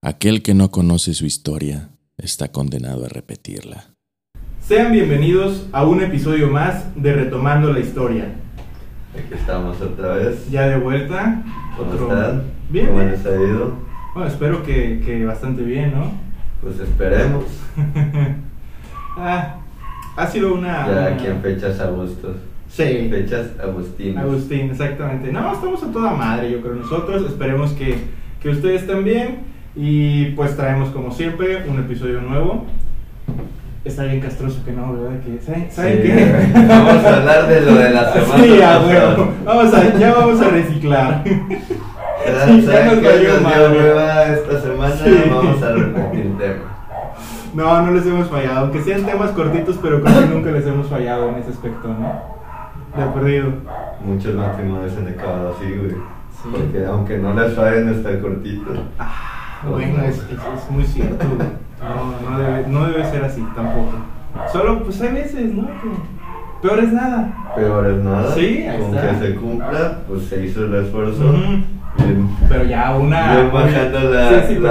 Aquel que no conoce su historia está condenado a repetirla. Sean bienvenidos a un episodio más de Retomando la Historia. Aquí estamos otra vez. Ya de vuelta. ¿Cómo están? Bien. ¿Cómo les ha ido? Bueno, espero que bastante bien, ¿no? Pues esperemos. Ha sido Ya aquí en fechas agustos. Sí. Fechas agustinas. Agustín, exactamente. No, estamos a toda madre, yo creo nosotros. Esperemos que ustedes también. Y pues traemos como siempre un episodio nuevo. Está bien castroso que no, ¿verdad? ¿Saben Sí, qué? vamos a hablar de lo de la semana. Sí, pasada. bueno, ya vamos a reciclar. ¿Saben ya nos qué valió nos dio madre. hueva esta semana? Sí. Vamos a repetir temas. No les hemos fallado, aunque sean temas cortitos, pero creo que nunca les hemos fallado en ese aspecto, ¿no? De perdido. Muchos matrimonios han acabado así, güey. Sí. Porque aunque no les fallen, está cortito. Bueno, es muy cierto, güey. No debe ser así tampoco. Solo, pues hay veces, ¿no? Que peor es nada. Peor es nada. Sí, ahí con está. que se cumpla, pues se hizo el esfuerzo. Ujú. Bien. Pero ya una. Bien bajando la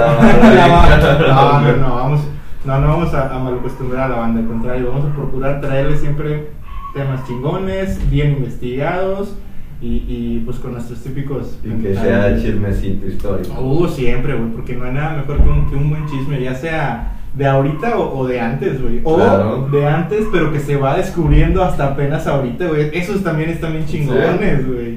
banda. No vamos a malacostumbrar a la banda, al contrario, vamos a procurar traerles siempre temas chingones, bien investigados y pues con nuestros típicos. Y que sea chismecito histórico. Siempre, güey, porque no hay nada mejor que un buen chisme, ya sea de ahorita o de antes, güey. O Claro. de antes, pero que se va descubriendo hasta apenas ahorita, güey. Esos también están bien chingones, güey.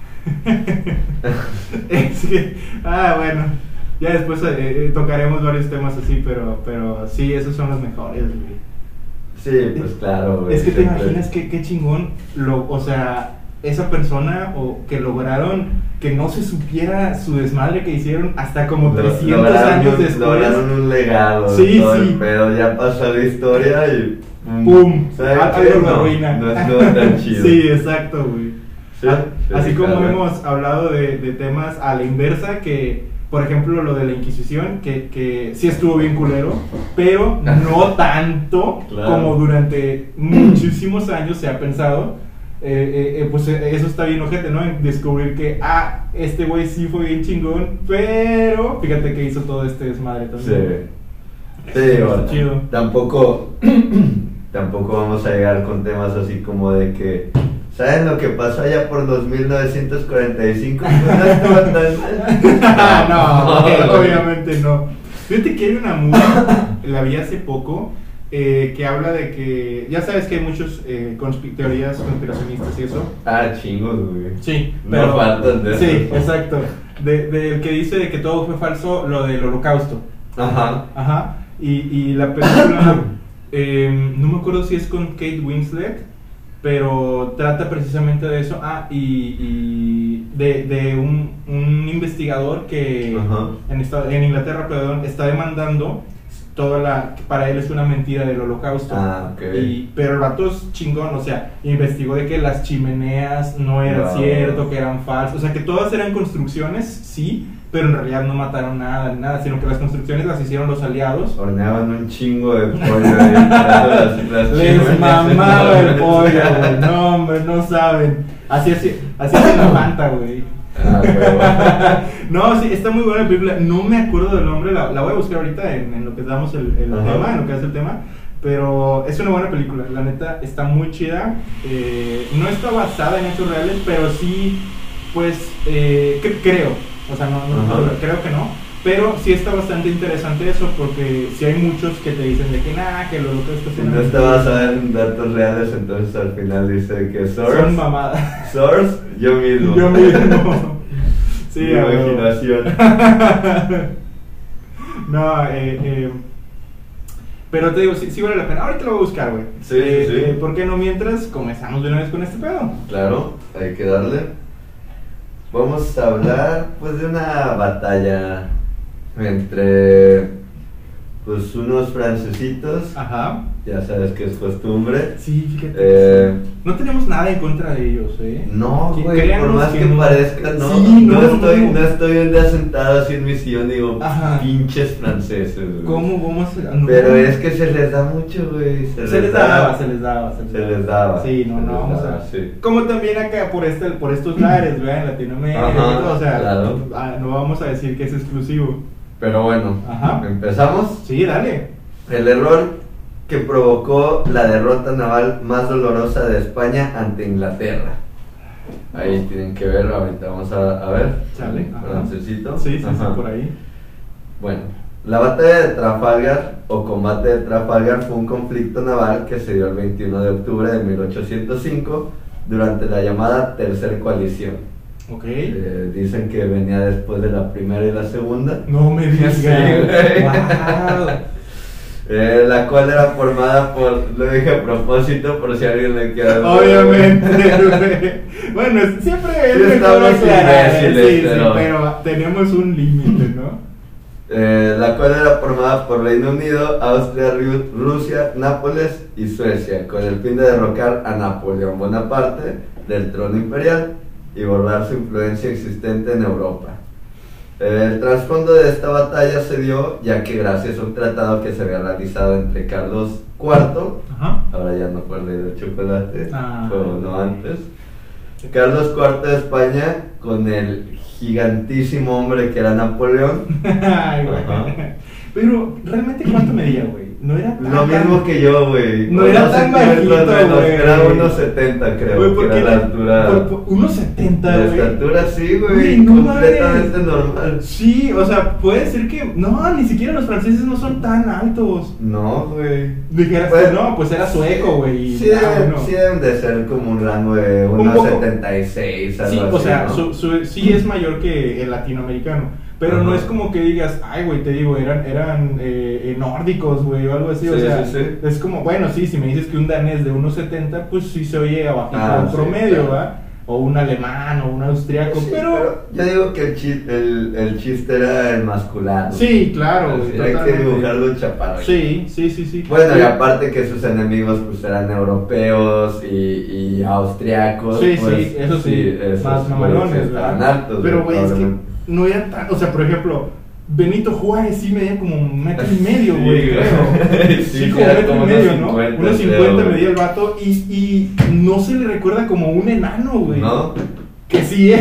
Es que, bueno, ya después tocaremos varios temas así, pero sí, esos son los mejores, güey. Sí, pues claro, güey. Es que te siempre. imaginas qué chingón, o sea, esa persona o que lograron que no se supiera su desmadre que hicieron hasta como 300 años después. Lograron un legado. Sí, todo sí. el pedo, ya pasó la historia y ¡Pum! ¿sabes Algo qué? lo arruina. No estuvo tan chido. Sí, exacto, güey. Sí, Así sí, como claro. hemos hablado de temas a la inversa, que por ejemplo lo de la Inquisición, que sí estuvo bien culero, pero no tanto Claro. como durante muchísimos años se ha pensado. Pues eso está bien ojete, ¿no? En descubrir que, este güey sí fue bien chingón, pero fíjate que hizo todo este desmadre también. Sí. Eso Sí, está bueno, chido. tampoco vamos a llegar con temas así como de que ¿saben lo que pasó allá por 2945? Pues no estaba tan mal. No, obviamente no. Fíjate que hay una movie, la vi hace poco, que habla de que, ya sabes que hay muchos teorías conspiracionistas y eso. Chingos, güey. Sí, No faltan de sí, esos. exacto. Del que dice de que todo fue falso, lo del holocausto. Ajá. Ajá. Y la película, no me acuerdo si es con Kate Winslet, pero trata precisamente de eso. Y de un investigador que Ajá. en Inglaterra, perdón, está demandando que para él es una mentira del holocausto. Ok. Pero el vato es chingón, o sea, investigó de que las chimeneas no eran Wow. cierto, que eran falsas, o sea, que todas eran construcciones, sí, pero en realidad no mataron nada, sino que las construcciones las hicieron los aliados. Horneaban un chingo de pollo ahí. las Les chimeneas mamaba el enormes. pollo, güey, no, hombre, no saben. Así es la Fanta, güey. Huevo. No, sí, está muy buena la película. No me acuerdo del nombre, la voy a buscar ahorita en lo que damos el Ajá. tema, en lo que es el tema. Pero es una buena película, la neta está muy chida. No está basada en hechos reales, pero sí, pues, creo. O sea, no creo que no. Pero sí está bastante interesante eso, porque sí hay muchos que te dicen de que que lo que Si no está basada en datos reales, entonces al final dice que son source. mamadas. Source, yo mismo. Yo mismo. Sí, Mi a huevo. imaginación. No, pero te digo, sí vale la pena. Ahorita lo voy a buscar, güey. Sí, sí. ¿Por qué no mientras comenzamos de una vez con este pedo? Claro, hay que darle. Vamos a hablar pues de una batalla entre pues unos francesitos. Ajá. Ya sabes que es costumbre. Sí, fíjate. Eh, Que sí. No tenemos nada en contra de ellos, No, Que güey, por créanos más que no. parezca, no, Sí, no, no. no estoy un día sentado así en mi sillón, digo, Ajá. pinches franceses, güey. ¿Cómo se.? No. Pero es que se les da mucho, güey. Se les daba. Se les daba. Sí, Se no, les vamos daba, a. sí. Como también acá por estos lares, ¿verdad? En Latinoamérica, Ajá, y todo, o sea, claro. no vamos a decir que es exclusivo. Pero bueno, Ajá. empezamos. Sí, dale. El error que provocó la derrota naval más dolorosa de España ante Inglaterra. Ahí tienen que ver, ahorita vamos a ver. Sale. Ajá. Francesito. Sí, Ajá. por ahí. Bueno, la batalla de Trafalgar o combate de Trafalgar fue un conflicto naval que se dio el 21 de octubre de 1805 durante la llamada Tercer Coalición. Ok. Dicen que venía después de la primera y la segunda. No me digas. Sí, güey. Wow. La cual era formada por, lo dije a propósito por si a alguien le queda duda. Obviamente, güey. Bueno, siempre es Sí, mejor estamos aclarar, imbéciles, sí, pero- pero tenemos un límite, ¿no? La cual era formada por Reino Unido, Austria, Rusia, Nápoles y Suecia, con el fin de derrocar a Napoleón Bonaparte del trono imperial y borrar su influencia existente en Europa. El trasfondo de esta batalla se dio ya que gracias a un tratado que se había realizado entre Carlos IV, Ajá. ahora ya no fue el rey del chocolate, Ah. fue uno antes, Carlos IV de España con el gigantísimo hombre que era Napoleón. Ay, güey. Ajá. Pero, ¿realmente cuánto medía, güey? No era tan... Lo mismo que yo, güey. No era tan bajito, güey. Era 1.70 creo, Güey, ¿por que qué era la altura. 1.70, La güey. estatura sí, Güey, güey, no completamente mames. normal. Sí, o sea, puede ser que... No, ni siquiera los franceses no son tan altos. No, güey. Dijeras, Pues, no, pues era sueco, güey. y- Sí, bueno. sí deben de ser como un rango de Un poco. 1.76, algo Sí, así, o sea, ¿no? sí es mayor que el latinoamericano. Pero no Ajá. es como que digas, ay, güey, te digo, eran nórdicos, güey, o algo así. Sí, o sea, sí, sí. es como, bueno, sí, si me dices que un danés de 1.70, pues sí se oye abajito Ah, del sí, promedio, claro. ¿va? O un alemán o un austriaco, Sí, pero... yo digo que el chiste era el masculado. Sí, claro, güey, Así, hay que totalmente. dibujarlo chaparro. Sí. Bueno, y aparte que sus enemigos pues eran europeos y austriacos. Sí, pues, sí, eso sí, esos más güeyes mamalones, estaban ¿verdad? altos. Pero, güey, es que probablemente. no era tan, o sea, por ejemplo, Benito Juárez sí medía como 1.5 metros, Sí, güey, güey. creo. Sí, como era 1.5 como metros, unos ¿no? 50, 1.50 creo, güey. medía el vato y no se le recuerda como un enano, güey. ¿No? Que sí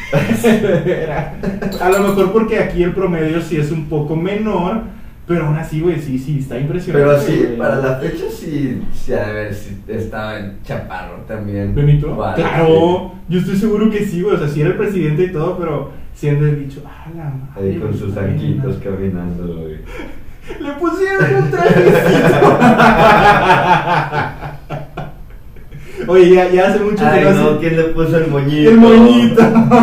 era. A lo mejor porque aquí el promedio sí es un poco menor, pero aún así, güey, sí, está impresionante. Pero sí, güey. para la fecha sí a ver si estaba en chaparro también. Benito, Vale, claro, yo estoy seguro que sí, güey, o sea, sí era el presidente y todo, pero siendo el dicho, la sí. madre. Ahí con sus está bien anquitos enano". caminando, güey. Le pusieron un trajecito. Oye, ya hace mucho que Ay, no no, hace- ¿quién le puso el moñito? El moñito.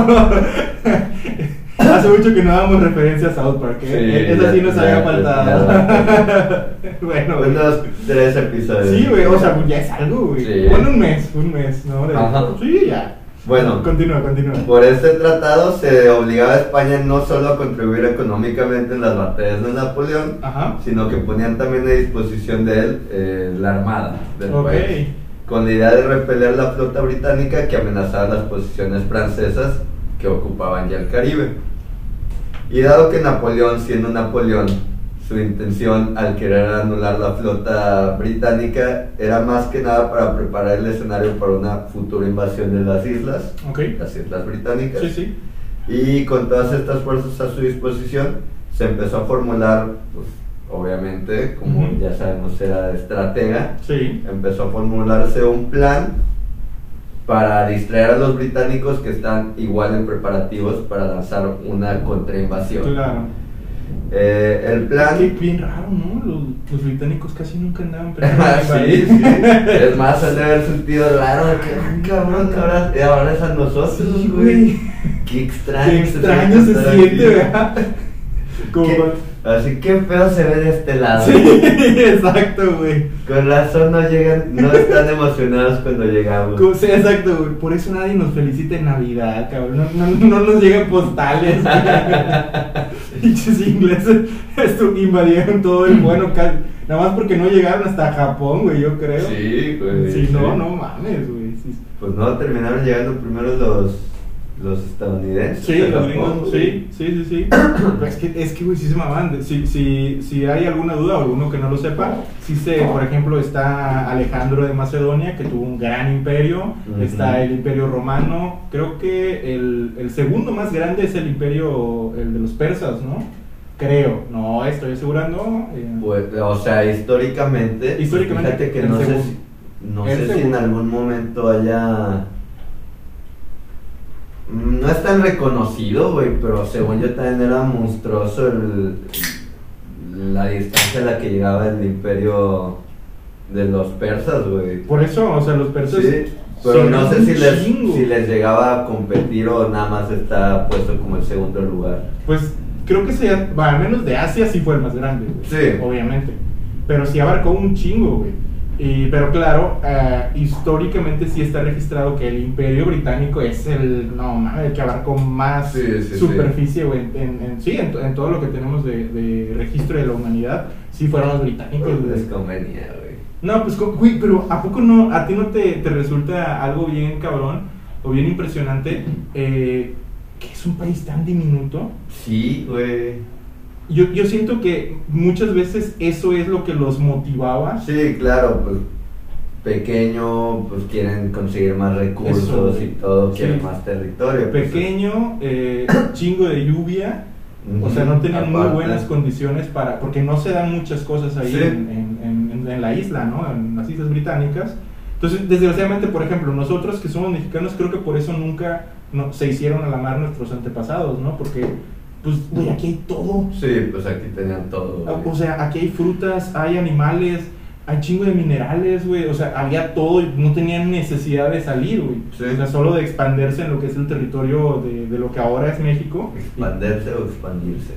Hace mucho que no damos referencia a South Park, ¿eh? Sí, Esa sí nos ya, había ya, faltado. ya. Bueno, güey. Unos 3 episodios. Sí, güey, o sea, ya es algo, güey. Sí. Bueno, un mes, ¿no? Ajá. Sí, ya. Bueno. Continúa. Por este tratado se obligaba a España no solo a contribuir económicamente en las batallas de Napoleón, Ajá. sino que ponían también a disposición de él la armada del Ok. país, con la idea de repeler la flota británica que amenazaba las posiciones francesas que ocupaban ya el Caribe. Y dado que Napoleón, siendo Napoleón, su intención al querer anular la flota británica era más que nada para preparar el escenario para una futura invasión de las islas británicas. Sí. Y con todas estas fuerzas a su disposición, se empezó a formular, pues, obviamente, como Ujú. ya sabemos, era estratega, Sí. empezó a formularse un plan para distraer a los británicos que están igual en preparativos para lanzar una contrainvasión. Claro. El plan... Qué bien raro, ¿no? Los británicos casi nunca andaban Ah, sí, sí. es más, han de haber sentido raro de que, cabrón, ahora es a nosotros, Sí, güey. güey. Qué extraño, Qué extraño se estar siente, aquí. ¿verdad? Como Qué- cuando- Así que feo se ve de este lado. Sí, exacto, güey. Con razón no llegan, no están emocionados cuando llegamos. Sí, exacto, güey. Por eso nadie nos felicita en Navidad, cabrón. No nos llegan postales. Pinches ingleses invadieron todo el bueno. Nada más porque no llegaron hasta Japón, güey, yo creo. Sí, güey. Si sí. no mames, güey. Sí, Pues no, terminaron llegando primero los estadounidenses. sí, a los Japón, gringos, güey. sí. Pero es que, güey, sí se mamaban. Si hay alguna duda o alguno que no lo sepa, por ejemplo, está Alejandro de Macedonia, que tuvo un gran imperio. Ujú. Está el imperio romano. Creo que el segundo más grande es el imperio, el de los persas, ¿no? Creo, no estoy asegurando. Pues, o sea, históricamente, fíjate que el no sé segundo. no El sé si en segundo. algún momento haya... No es tan reconocido, güey, pero según yo también era monstruoso la distancia a la que llegaba el imperio de los persas, güey. Por eso, o sea, los persas. Sí, pero sí, no sé un si chingo. les llegaba a competir o nada más está puesto como el segundo lugar. Pues creo que al menos de Asia sí fue el más grande, güey. Sí. Obviamente. Pero sí abarcó un chingo, güey. Pero claro, históricamente sí está registrado que el Imperio Británico es el que abarcó más Sí, superficie, güey. En todo lo que tenemos de registro de la humanidad, sí fueron los británicos, güey. Les convenía, güey. No, pues, güey, pero ¿a poco no? ¿A ti no te resulta algo bien cabrón o bien impresionante que es un país tan diminuto? Sí, güey. Yo siento que muchas veces eso es lo que los motivaba. Sí, claro, pues pequeño, pues quieren conseguir más recursos Eso, y todo, sí. quieren más territorio. pues, Pequeño, chingo de lluvia, o sea, no tenían muy aparte. buenas condiciones porque no se dan muchas cosas ahí Sí. en la isla, ¿no? En las Islas Británicas. Entonces, desgraciadamente, por ejemplo, nosotros que somos mexicanos, creo que por eso nunca se hicieron a la mar nuestros antepasados, ¿no? Porque, pues, güey, aquí hay todo. Sí, pues aquí tenían todo, güey. O sea, aquí hay frutas, hay animales, hay chingo de minerales, güey. O sea, había todo y no tenían necesidad de salir, güey. Sí. O sea, solo de expandirse en lo que es el territorio de lo que ahora es México. ¿Expanderse o expandirse?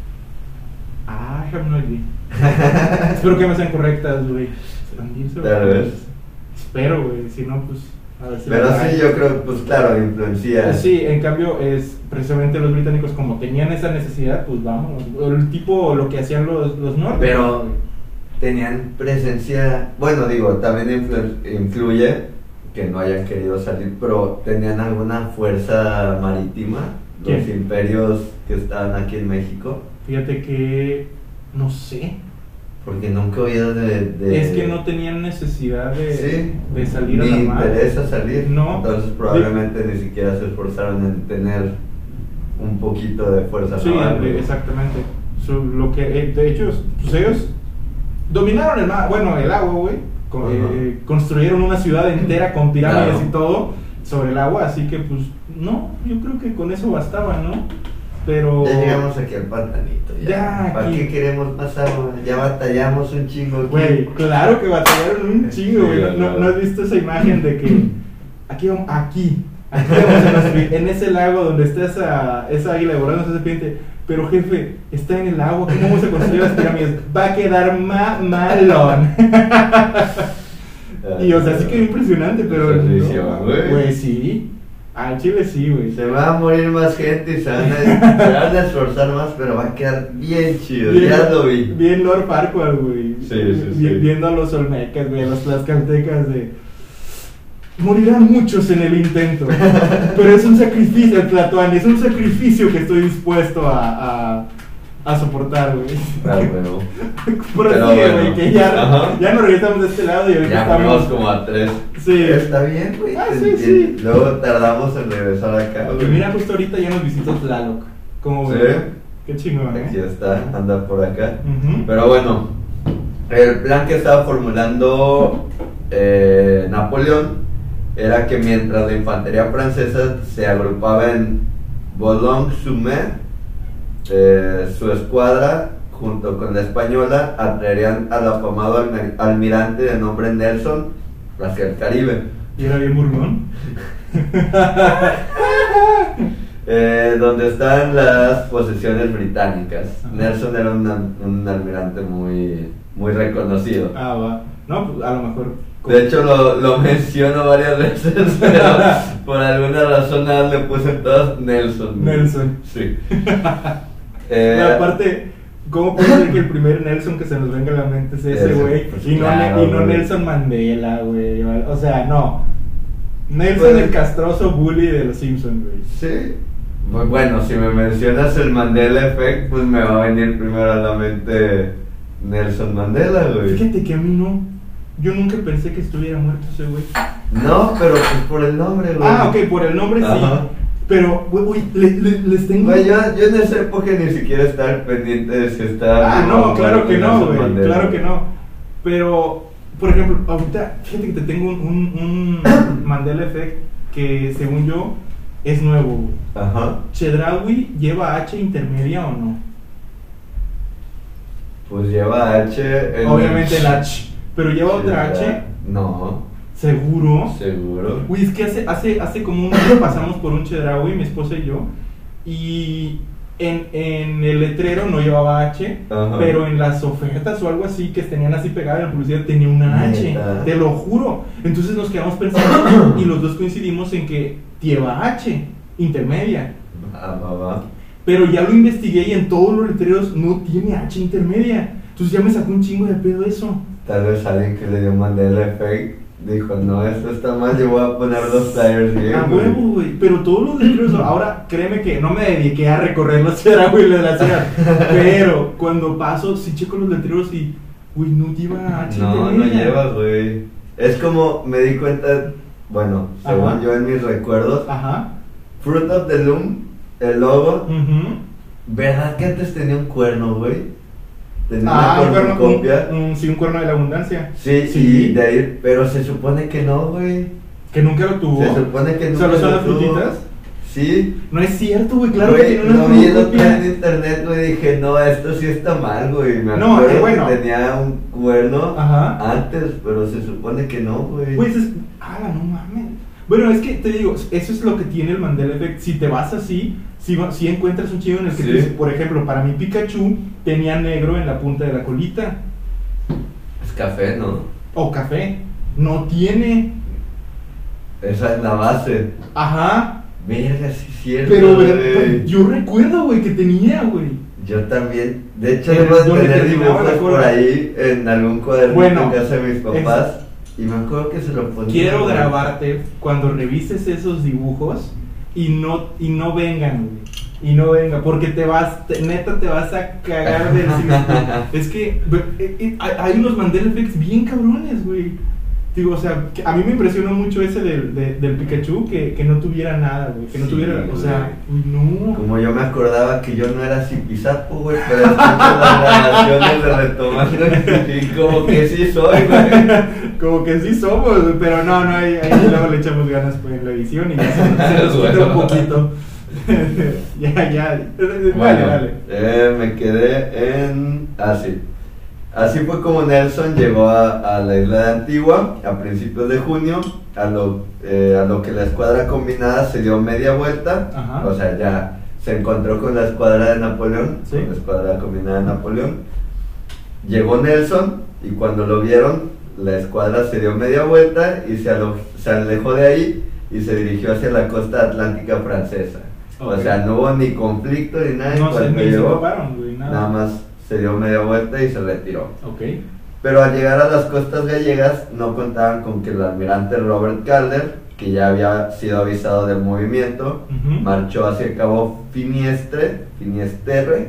I have no idea. Espero que me sean correctas, güey. Expandirse, güey. Tal vez. Espero, güey. Si no, pues, a ver si Pero la- sí, yo creo, pues claro, influencia. Sí, en cambio, es precisamente los británicos, como tenían esa necesidad, pues vamos. El tipo, lo que hacían los nórdicos. Pero tenían presencia, bueno, digo, también influye que no hayan querido salir, pero tenían alguna fuerza marítima, los ¿Quién? imperios que estaban aquí en México, Fíjate que no sé. porque nunca he oído de... Es que no tenían necesidad Sí, de salir a ni la mar. interesa salir, No. entonces probablemente ni siquiera se esforzaron en tener un poquito de fuerza Sí, naval, güey. exactamente. Lo que, de hecho, pues ellos dominaron el mar, bueno, el agua, güey. Construyeron una ciudad entera con pirámides Claro. y todo sobre el agua, así que pues no, yo creo que con eso bastaba, ¿no? Pero Ya llegamos aquí al pantanito, Ya, ¿Para aquí. qué queremos más agua? Ya batallamos un chingo aquí. güey, claro que batallaron un chingo, güey. Sí, ¿No has visto esa imagen de que aquí vamos a construir, en ese lago donde está esa águila devorando esa serpiente? Pero jefe, está en el agua, ¿cómo vamos a construir las pirámides? Va a quedar malón. Y o sea, sí que impresionante, pero Servicio, no, güey. güey, sí. Al chile sí, güey. Se va a morir más gente y se van a esforzar más, pero va a quedar bien chido. Ya lo vi. Bien Lord Farquaad, güey. Sí. Viendo a los olmecas, güey, a los tlaxcaltecas de... Morirán muchos en el intento, pero es un sacrificio, el Tlatoani, es un sacrificio que estoy dispuesto a soportar, güey. Claro, pero Pero Pero sí, bueno. güey, que ya Ajá. nos regresamos de este lado y ahorita ya fuimos estamos... como a 3. Sí. Está bien, güey. Ah, te sí, entiendo. sí. Luego tardamos en regresar acá, Y güey. mira, justo ahorita ya nos visitó Tlaloc. ¿Cómo Sí. ves? Qué chingón, Aquí ¿eh? está, anda por acá. Ujú. Pero bueno, el plan que estaba formulando Napoleón era que mientras la infantería francesa se agrupaba en Boulogne-sur-Mer, su escuadra, junto con la española, atraerían al afamado almirante de nombre Nelson hacia el Caribe. Y era bien burlón. Donde están las posesiones británicas. Ajá. Nelson era un almirante muy reconocido. Ah, va. No, pues a lo mejor. De hecho lo menciono varias veces, pero por alguna razón nada más le puse todas Nelson. Nelson. Sí. Pero aparte, ¿cómo puede ser que el primer Nelson que se nos venga a la mente es ese, Ese, güey? pues, Y no, claro, y no güey. Nelson Mandela, güey. O sea, no. Nelson, Pues- el castroso bully de los Simpsons, güey. Sí. Muy bueno, si me mencionas el Mandela Effect, pues me va a venir primero a la mente Nelson Mandela, güey. Fíjate que a mí no. Yo nunca pensé que estuviera muerto ese güey. No, pero pues por el nombre, güey. Ah, ok, por el nombre sí. Ajá. Pero, güey, les tengo... Güey, yo en esa época ni siquiera estaba pendiente de si estaba... Ah, no, claro que no, güey, Mandela. claro que no. Pero, por ejemplo, ahorita, fíjate que te tengo un Mandela Effect que, según yo, es nuevo, güey. Ajá. ¿Chedraui lleva H intermedia o no? Pues lleva H... en- Obviamente el H, pero lleva otra H, No, seguro. seguro. Uy, es que hace como un mes pasamos por un Chedraui, mi esposa y yo, y en el letrero no llevaba H, Ajá. pero en las ofertas o algo así que tenían así pegada en la publicidad tenía una H, ¿Neta? te lo juro. Entonces nos quedamos pensando y los dos coincidimos en que lleva H, intermedia. Va. Pero ya lo investigué y en todos los letreros no tiene H intermedia. Entonces ya me sacó un chingo de pedo eso. Tal vez alguien que le dio Mandela Effect dijo, no, esto está mal, yo voy a poner los flyers bien. A güey". huevo, güey. Pero todos los letreros, ahora créeme que no me dediqué a recorrer los Chedraui de la ciudad. Pero cuando paso, sí checo los letreros y, güey, no lleva H No intermedia. lleva, güey. Es como me di cuenta, bueno, según Ajá. yo en mis recuerdos, Ajá. Fruit of the Loom, el logo, Ujú. ¿verdad que antes tenía un cuerno, güey? Tenía Ah, un una cuerno, cornucopia. sí, un cuerno de la abundancia. Sí, Sí. y de ahí, pero se supone que no, güey. Que nunca lo tuvo. Se supone que nunca ¿Solo son lo las tuvo. frutitas? Sí. No es cierto, güey, claro Güey, que tiene una lo vi el otro cornucopia. día en internet, güey, dije, no, esto sí está mal, güey. Me No, acuerdo bueno. que tenía un cuerno Ajá. antes, pero se supone que no, güey. Pues es. No mames. Bueno, es que te digo, eso es lo que tiene el Mandela Effect. Si te vas así, si encuentras un chivo en el que Sí. tú dices, por ejemplo, para mi Pikachu tenía negro en la punta de la colita. Es café, ¿no? O café. No tiene. Esa es la base. Ajá. Verga, sí es cierto, Pero güey. yo recuerdo, güey, que tenía, güey. Yo también. De hecho, En debo de donde tener terminaba la dibujos por cola. ahí en algún cuaderno Bueno, en casa de mis papás. Y me acuerdo que se lo ponía. Quiero güey. grabarte cuando revises esos dibujos y no vengan, güey. Y no venga, porque neta te vas a cagar del cine. Es que hay unos Mandela Effects bien cabrones, güey. Digo, o sea, que a mí me impresionó mucho ese del Pikachu, que no tuviera nada, güey. Que no Sí, tuviera, o sea, no. Como yo me acordaba que yo no era zipizapo, güey, pero escucho las grabaciones de retomando y como que sí soy, güey. Como que sí somos, güey, pero no, ahí luego le echamos ganas pues, en la edición y ya se nos quita un poquito. ya. Vale. Me quedé en... sí. Así fue como Nelson llegó a la isla de Antigua a principios de junio, a lo que la escuadra combinada se dio media vuelta. Ajá. O sea, ya se encontró con la escuadra de Napoleón, Sí. con la escuadra combinada de Napoleón. Llegó Nelson y cuando lo vieron, la escuadra se dio media vuelta y se alejó de ahí y se dirigió hacia la costa atlántica francesa. Ok. O sea, no hubo ni conflicto ni nada. No sé, cuando ni se llegó, taparon, güey, nada más se dio media vuelta y se retiró. Ok. Pero al llegar a las costas gallegas no contaban con que el almirante Robert Calder, que ya había sido avisado del movimiento, Ujú. marchó hacia el cabo Finisterre, ¿Finisterre?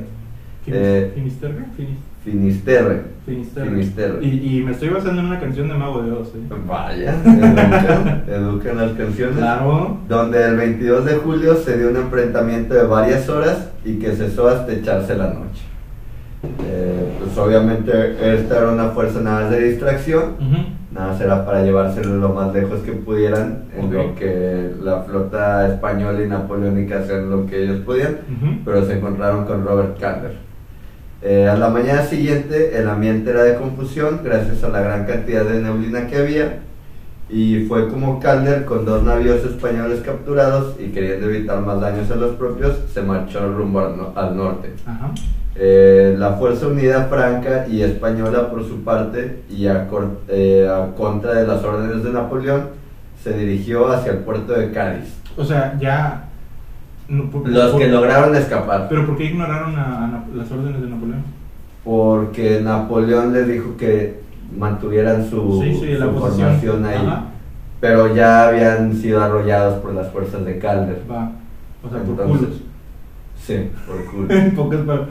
Finisterre. Finisterre. Y me estoy basando en una canción de Mago de Oz, Vaya, educan las canciones. Claro. Donde el 22 de julio se dio un enfrentamiento de varias horas y que cesó hasta echarse la noche. Pues obviamente esta era una fuerza nada más de distracción, Ujú. nada más era para llevárselo lo más lejos que pudieran, en Ok. lo que la flota española y napoleónica hacían lo que ellos podían, Ujú. pero se encontraron con Robert Calder. A la mañana siguiente el ambiente era de confusión gracias a la gran cantidad de neblina que había, y fue como Calder, con 2 navíos españoles capturados y queriendo evitar más daños a los propios, se marchó rumbo al norte. Ajá. La Fuerza Unida Franca y Española, por su parte, y a contra de las órdenes de Napoleón, se dirigió hacia el puerto de Cádiz. O sea, ya. Los que lograron escapar, ¿Pero por qué ignoraron las órdenes de Napoleón? porque Napoleón les dijo que mantuvieran su, la su posición formación ahí, Ajá. pero ya habían sido arrollados por las fuerzas de Calder. Va. O sea, por Entonces, culos. Sí, por culo. En pocas palabras.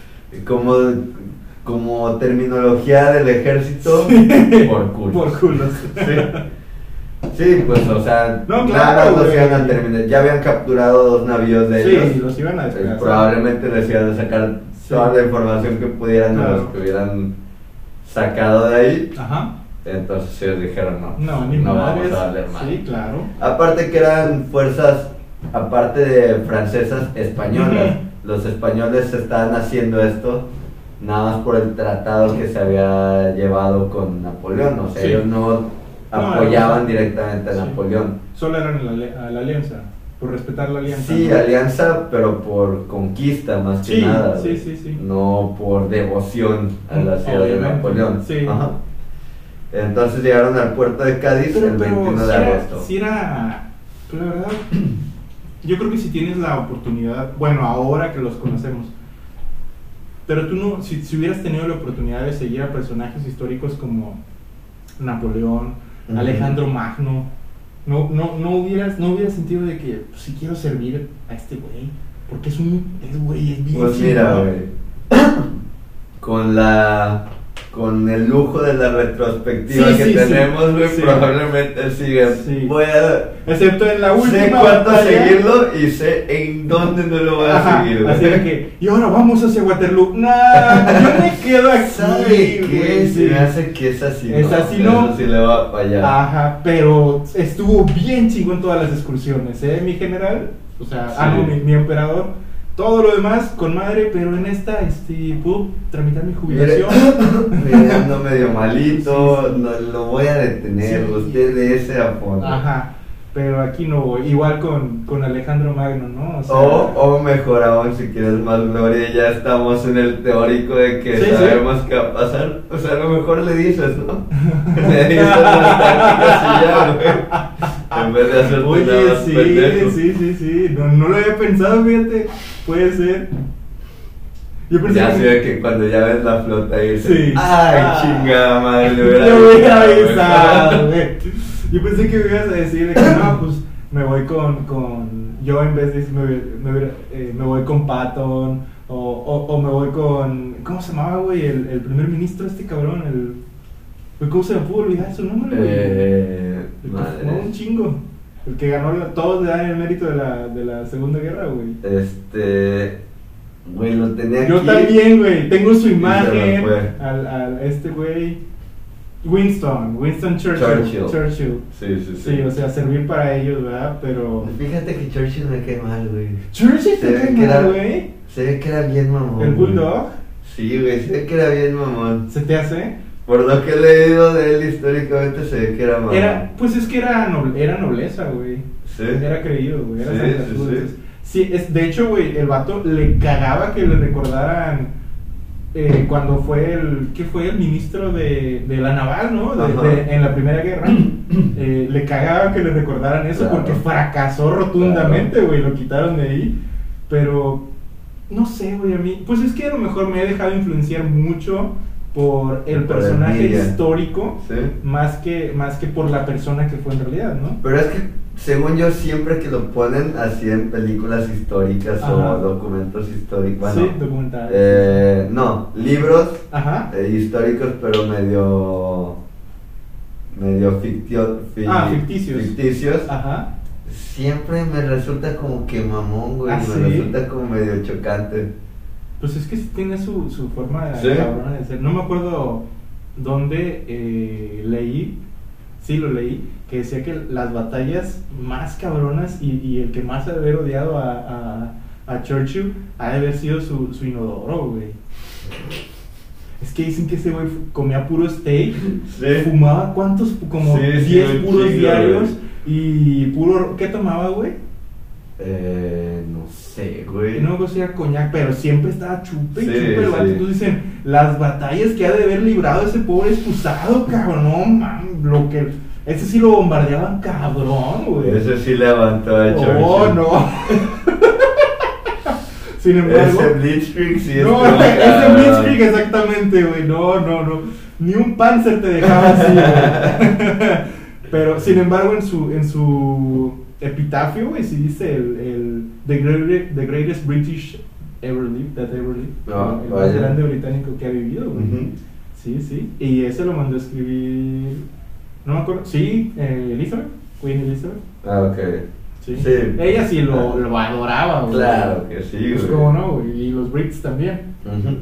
Como terminología del ejército, por culo. Por culos. Sí. Sí, pues, o sea, No, nada claro, los güey. iban a terminar. Ya habían capturado 2 navíos de ellos. Sí, los iban a despedazar. Probablemente les iban a sacar toda la información que pudieran de Claro. los que hubieran sacado de ahí. Ajá. Entonces ellos dijeron, No, ni no madres. vamos a valer más. Sí, claro. Aparte que eran fuerzas, aparte de francesas, españolas. Los españoles estaban haciendo esto nada más por el tratado que se había llevado con Napoleón. O sea, Sí. ellos no No, apoyaban no. directamente a Sí. Napoleón. Solo eran a la alianza, por respetar la alianza. Sí, ¿no? alianza, pero por conquista más que Sí, nada. sí, güey. sí. No por devoción a la ciudad de Obviamente, Napoleón. sí. Ajá. Entonces llegaron al puerto de Cádiz el 21 de agosto. sí era, pues, la verdad, yo creo que si tienes la oportunidad, bueno, ahora que los conocemos, pero tú no, si hubieras tenido la oportunidad de seguir a personajes históricos como Napoleón, Ujú. Alejandro Magno, no hubieras sentido de que pues, si quiero servir a este güey, porque es bien Pues mira, chingón. güey, con el lujo de la retrospectiva Sí, que sí, sí. tenemos, güey, Sí. probablemente sigue. Sí. Voy a Excepto en la última sé cuánto batalla. seguirlo y sé en dónde no lo voy a Ajá, seguir, güey. así de que, y ahora vamos hacia Waterloo. Nah, yo me quedo aquí. ¿Sabe qué? güey, Se sí. me hace que es así. Es así, ¿no? Eso sí le va a fallar. Ajá, pero estuvo bien chingón todas las excursiones, mi general, o sea, Sí. mi emperador, todo lo demás con madre, pero en esta, puedo tramitar mi jubilación. Mire, ando medio malito, Sí, sí. no lo voy a detener, Sí. usted de ese a fondo. Ajá, pero aquí no voy, igual con Alejandro Magno, ¿no? O sea, O mejor aún, si quieres más gloria, ya estamos en el teórico de que Sí, sí. sabemos qué va a pasar. O sea, a lo mejor le dices, ¿no? Le dices las tácticas y ya, güey. En vez de hacerte nada oye, más sí, pendejo. sí, no lo había pensado, fíjate, puede ser. Yo pensé Ya que- se ve que cuando ya ves la flota y dices, Sí. ay, Ah. chingada madre, le Yo hubiera hubiera avisado, avisado, güey. Yo pensé que me ibas a decir de que no, pues me voy con yo en vez de decir me voy con Patton o me voy con, ¿cómo se llamaba, güey? El primer ministro este cabrón, ¿cómo se me pudo olvidar su nombre, güey? El que madre. fumó un chingo. El que ganó, todos le dan el mérito de la Segunda Guerra, güey. Güey, lo tenía Yo aquí. también, güey. Tengo su se me imagen fue. al este güey. Winston Churchill. Churchill. Sí. Sí, o sea, servir para ellos, ¿verdad? Pero. Fíjate que Churchill me cae mal, güey. Churchill Se te ve cae que era- mal, güey. Se ve que era bien mamón. El güey. Bulldog. Sí, güey, se ve que era bien mamón. ¿Se te hace? Por lo que he leído de él históricamente, se ve que era mamón. Pues es que era nobleza, güey. Sí. Era creído, güey. Era Sí, Santa sí, Cruz, sí. entonces, sí, de hecho, güey, el vato le cagaba que le recordaran cuando fue ¿qué fue? El ministro de la naval, ¿no? Ajá. En la Primera Guerra. Le cagaba que le recordaran eso Claro. porque fracasó rotundamente, güey. Lo quitaron de ahí. Pero, no sé, güey, a mí. Pues es que a lo mejor me he dejado influenciar mucho por el Por el personaje media. histórico Sí. más que por la persona que fue en realidad, ¿no? Pero es que, según yo, siempre que lo ponen así en películas históricas Ajá. o documentos históricos, bueno, Sí, documentales. no, libros Ajá. históricos, pero medio Ficticios. ficticios, Ajá. siempre me resulta como que mamón, güey, ¿Ah, me sí? resulta como medio chocante. Pues es que sí tiene su forma Sí. cabrona de ser. No me acuerdo dónde leí, sí lo leí, que decía que las batallas más cabronas y el que más ha de haber odiado a Churchill ha de haber sido su inodoro, güey. Es que dicen que ese güey comía puro steak, fumaba ¿cuántos? Como Sí, sí, 10 un puros chingo, diarios y puro... ¿Qué tomaba, güey? No sé, güey. No, pues era coñac, pero siempre estaba chupe y Sí, chupe el vato. sí. Entonces dicen, las batallas que ha de haber librado ese pobre excusado, cabrón, no, man, ese sí lo bombardeaban cabrón, güey. Ese sí levantó a Churchill. Oh, no. Sin embargo, Ese Blitzkrieg sí no, estuvo ese cabrón. Blitzkrieg exactamente, güey, no, ni un Panzer te dejaba así, güey. Pero, sin embargo, en su epitafio, güey, sí dice the greatest British ever lived, that ever lived. Ah, el más vaya. grande británico que ha vivido, güey. Ujú. Sí. Y ese lo mandó a escribir, no me acuerdo, sí, Elizabeth. Queen Elizabeth. Ah, ok. Sí. Sí. Ella sí lo adoraba, güey. Claro que sí, güey. Pues cómo no, güey. Y los Brits también. Ujú.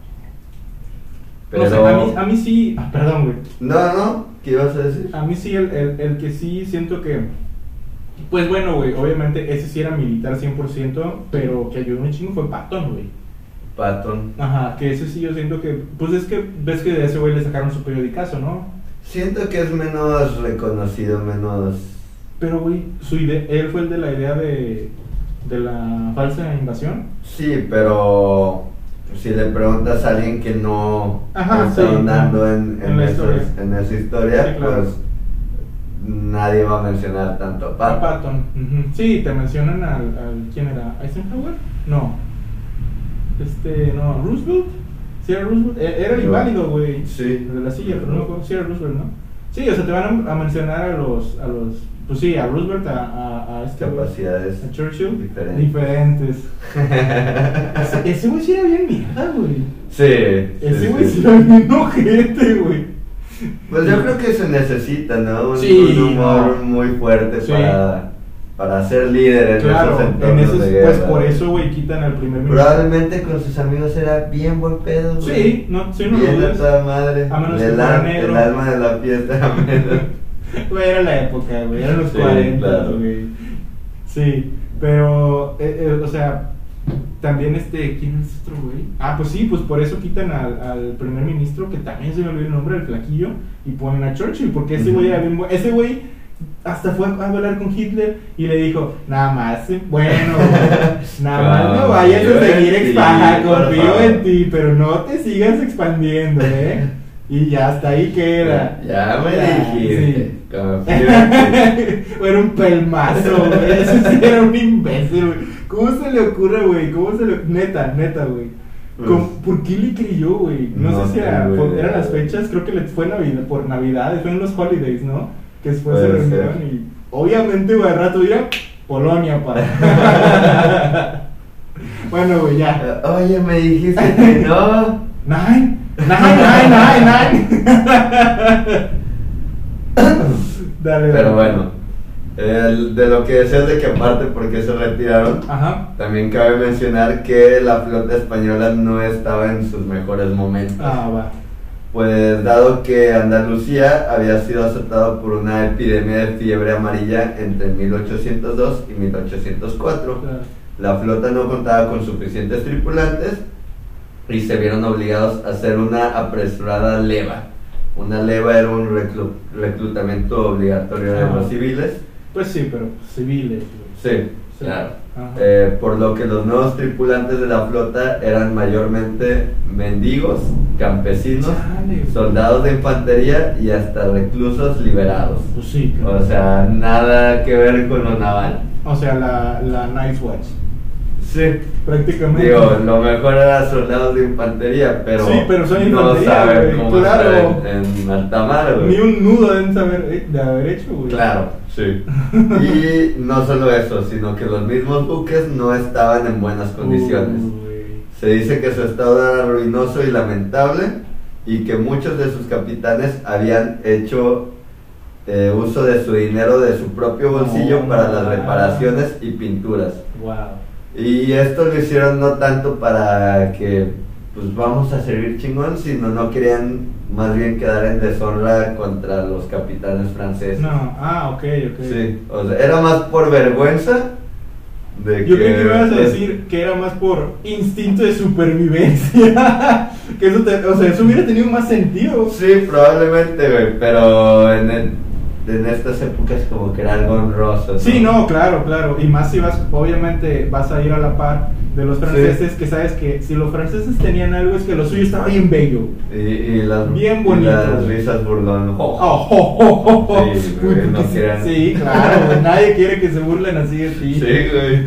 No sé, a mí sí. Perdón, güey. No, ¿qué ibas a decir? A mí sí, el que sí siento que. Pues bueno, güey. Obviamente ese sí era militar 100%. Pero que ayudó un chingo fue Patton, güey. Patton. Ajá, que ese sí yo siento que. Pues es que ves que de ese güey le sacaron su periodicazo, ¿no? Siento que es menos reconocido, menos... Pero, güey, él fue el de la idea de la falsa invasión. Sí, pero si le preguntas a alguien que no Ajá, está sí, andando en la historia. en esa historia, Sí, claro. pues nadie va a mencionar tanto a A Patton. Patton. Ujú. Sí, te mencionan al ¿quién era? ¿Eisenhower? No. No, Roosevelt. Sí, era Roosevelt. Era el inválido, güey. Sí. El de la silla, pero no me acuerdo. Sí, era Roosevelt, ¿no? Sí, o sea, te van a mencionar a los pues sí, a Roosevelt, a este güey, Capacidades a Churchill. diferentes. Ese güey sí era bien mierda, güey. Sí. Ese güey sí era bien ojete, güey. Pues yo creo que se necesita, ¿no? Sí, Un humor no. muy fuerte Sí. para ser líder en Claro, esos en entornos esos, de guerra. pues por eso, güey, quitan al primer ministro. Probablemente con sus amigos era bien buen pedo, güey. Sí, no lo Bien a dudes. toda madre. A menos que el, fuera al- negro. el alma de la fiesta era menos. Güey, era la época, güey, eran los Sí, 40, claro. güey. Sí, pero, o sea, también ¿quién es otro güey? Pues sí, pues por eso quitan al primer ministro, que también se me olvidó el nombre, el flaquillo, y ponen a Churchill, porque ese güey era bien bueno. Ese güey hasta fue a hablar con Hitler y le dijo, nada más, bueno, nada más no vayas a Confío seguir en ti, expandando, por confío favor. en ti, pero no te sigas expandiendo, Y ya hasta ahí queda. Ya me Ya, dijiste. sí. Confío en ti. Era un pelmazo, güey. Ese sí era un imbécil, güey. ¿Cómo se le ocurre, güey? Neta, güey. ¿Por qué le creyó, güey? No No sé si eran tengo idea. las fechas, creo que fue por Navidad, fue en los holidays, ¿no? Que después se Puede reunieron ser. y obviamente, güey, al rato ya Polonia, para. Bueno, güey, ya. Oye, me dijiste que no. Nine. Dale, Pero dale. bueno, de lo que decías de que aparte porque se retiraron, Ajá. también cabe mencionar que la flota española no estaba en sus mejores momentos. Va. Pues dado que Andalucía había sido azotado por una epidemia de fiebre amarilla entre 1802 y 1804, Claro. la flota no contaba con suficientes tripulantes y se vieron obligados a hacer una apresurada leva. Una leva era un reclutamiento obligatorio de los civiles. Pues sí, pero civiles. güey. Sí, Sí. claro. Ajá. Por lo que los nuevos tripulantes de la flota eran mayormente mendigos, campesinos, Chale, güey. soldados de infantería y hasta reclusos liberados. Pues sí, claro. O sea, nada que ver con lo naval. O sea, la Night Watch. Sí. Prácticamente. Digo, lo mejor era soldados de infantería, pero, Sí, pero son no infantería, saben güey, cómo claro. estar en alta mar, güey. Ni un nudo deben saber de haber hecho, güey. Claro, sí. Y no solo eso, sino que los mismos buques no estaban en buenas condiciones. Güey. Se dice que su estado era ruinoso y lamentable y que muchos de sus capitanes habían hecho uso de su dinero de su propio bolsillo No, para las man. reparaciones y pinturas. Wow. Y esto lo hicieron no tanto para que pues vamos a servir chingón, sino no querían más bien quedar en deshonra contra los capitanes franceses. No, ok. Sí, o sea, era más por vergüenza de Yo creí que me ibas a decir que era más por instinto de supervivencia. Que eso, o sea, eso hubiera tenido más sentido. Sí, probablemente, güey, pero en estas épocas como que era algo honroso, ¿no? Sí, no, claro. Y más si obviamente vas a ir a la par de los franceses, que sabes que si los franceses tenían algo es que lo suyo estaba bien bello. Y las, Bien y bonito, las güey. risas burlón. Sí, güey, no quieren. Sí, claro, güey, nadie quiere que se burlen así de ti. Sí, güey.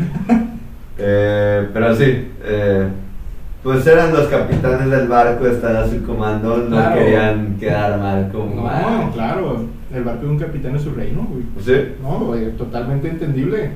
Pero sí, pues eran los capitanes del barco, estaban a su comando, no Claro. querían quedar mal como... No, claro, el barco de un capitán es su reino, güey. Sí, No, güey, totalmente entendible.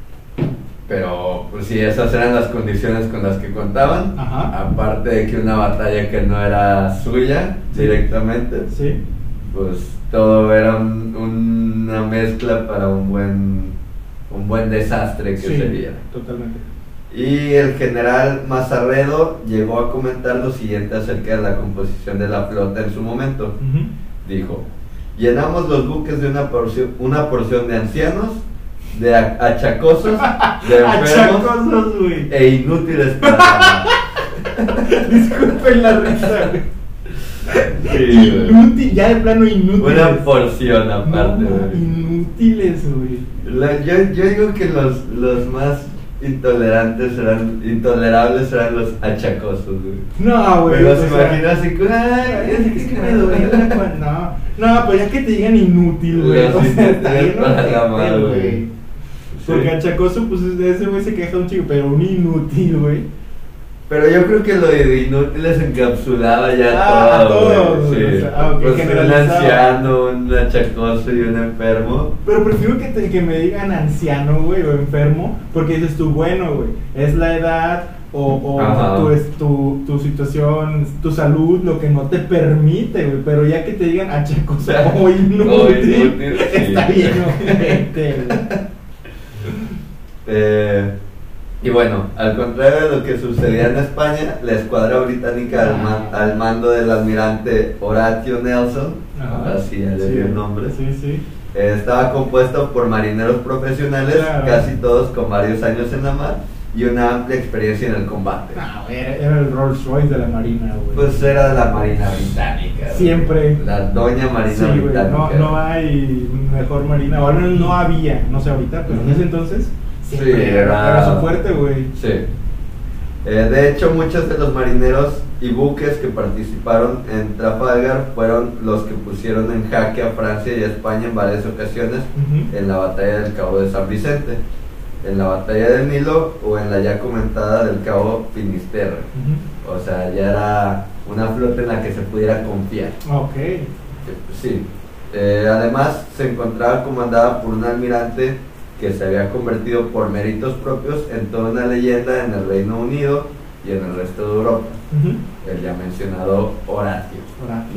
pero pues sí, esas eran las condiciones con las que contaban. Ajá. Aparte de que una batalla que no era suya directamente. Sí. pues todo era una mezcla para un buen desastre que Sí, sería. totalmente. Y el general Mazarredo llegó a comentar lo siguiente acerca de la composición de la flota en su momento. Ujú. Dijo: llenamos los buques de una porción de ancianos, de achacosos, de enfermos Achacosos, güey. e inútiles para la Disculpen la risa, güey. Sí, güey. Inútil, ya de plano inútiles. Una porción aparte, No, güey. inútiles, güey. Yo digo que los más intolerables serán los achacosos, güey. No, güey. Me los o sea, imagino así como, ay, es que me duele, güey. No, pues ya que te digan inútil, güey. Los O sea, inútiles está bien para la ojete, madre, güey. güey. Porque achacoso, pues ese güey se queja un chico, pero un inútil, güey. Pero yo creo que lo de inútiles encapsulaba ya A todo, todos, güey. güey. Sí. O sea, ok, Pues un generalizado. anciano, un achacoso y un enfermo. Pero prefiero que me digan anciano, güey, o enfermo, porque dices tú, bueno, güey, es la edad Ajá. tu situación, tu salud, lo que no te permite, güey. Pero ya que te digan achacoso o inútil, sí. está bien, ojete, güey. Y bueno, al contrario de lo que sucedía en España, la escuadra británica al mando del almirante Horatio Nelson, Ajá. así ya le Sí, di el nombre, Sí. estaba compuesto por marineros profesionales, Claro. casi todos con varios años en la mar y una amplia experiencia en el combate. No, era el Rolls Royce de la Marina, güey. Pues era de la Marina Británica. güey. Siempre. La doña Marina Sí, güey, Británica. no hay mejor marina, o al menos no había, no sé ahorita, pero en Ujú. ese entonces Sí, siempre era su fuerte, güey. Sí. De hecho, muchos de los marineros y buques que participaron en Trafalgar fueron los que pusieron en jaque a Francia y a España en varias ocasiones Ujú. en la batalla del Cabo de San Vicente, en la batalla del Nilo o en la ya comentada del Cabo Finisterre. Ujú. O sea, ya era una flota en la que se pudiera confiar. Ok. Sí. Además, se encontraba comandada por un almirante que se había convertido por méritos propios en toda una leyenda en el Reino Unido y en el resto de Europa, Ujú. el ya mencionado Horatio Horatio.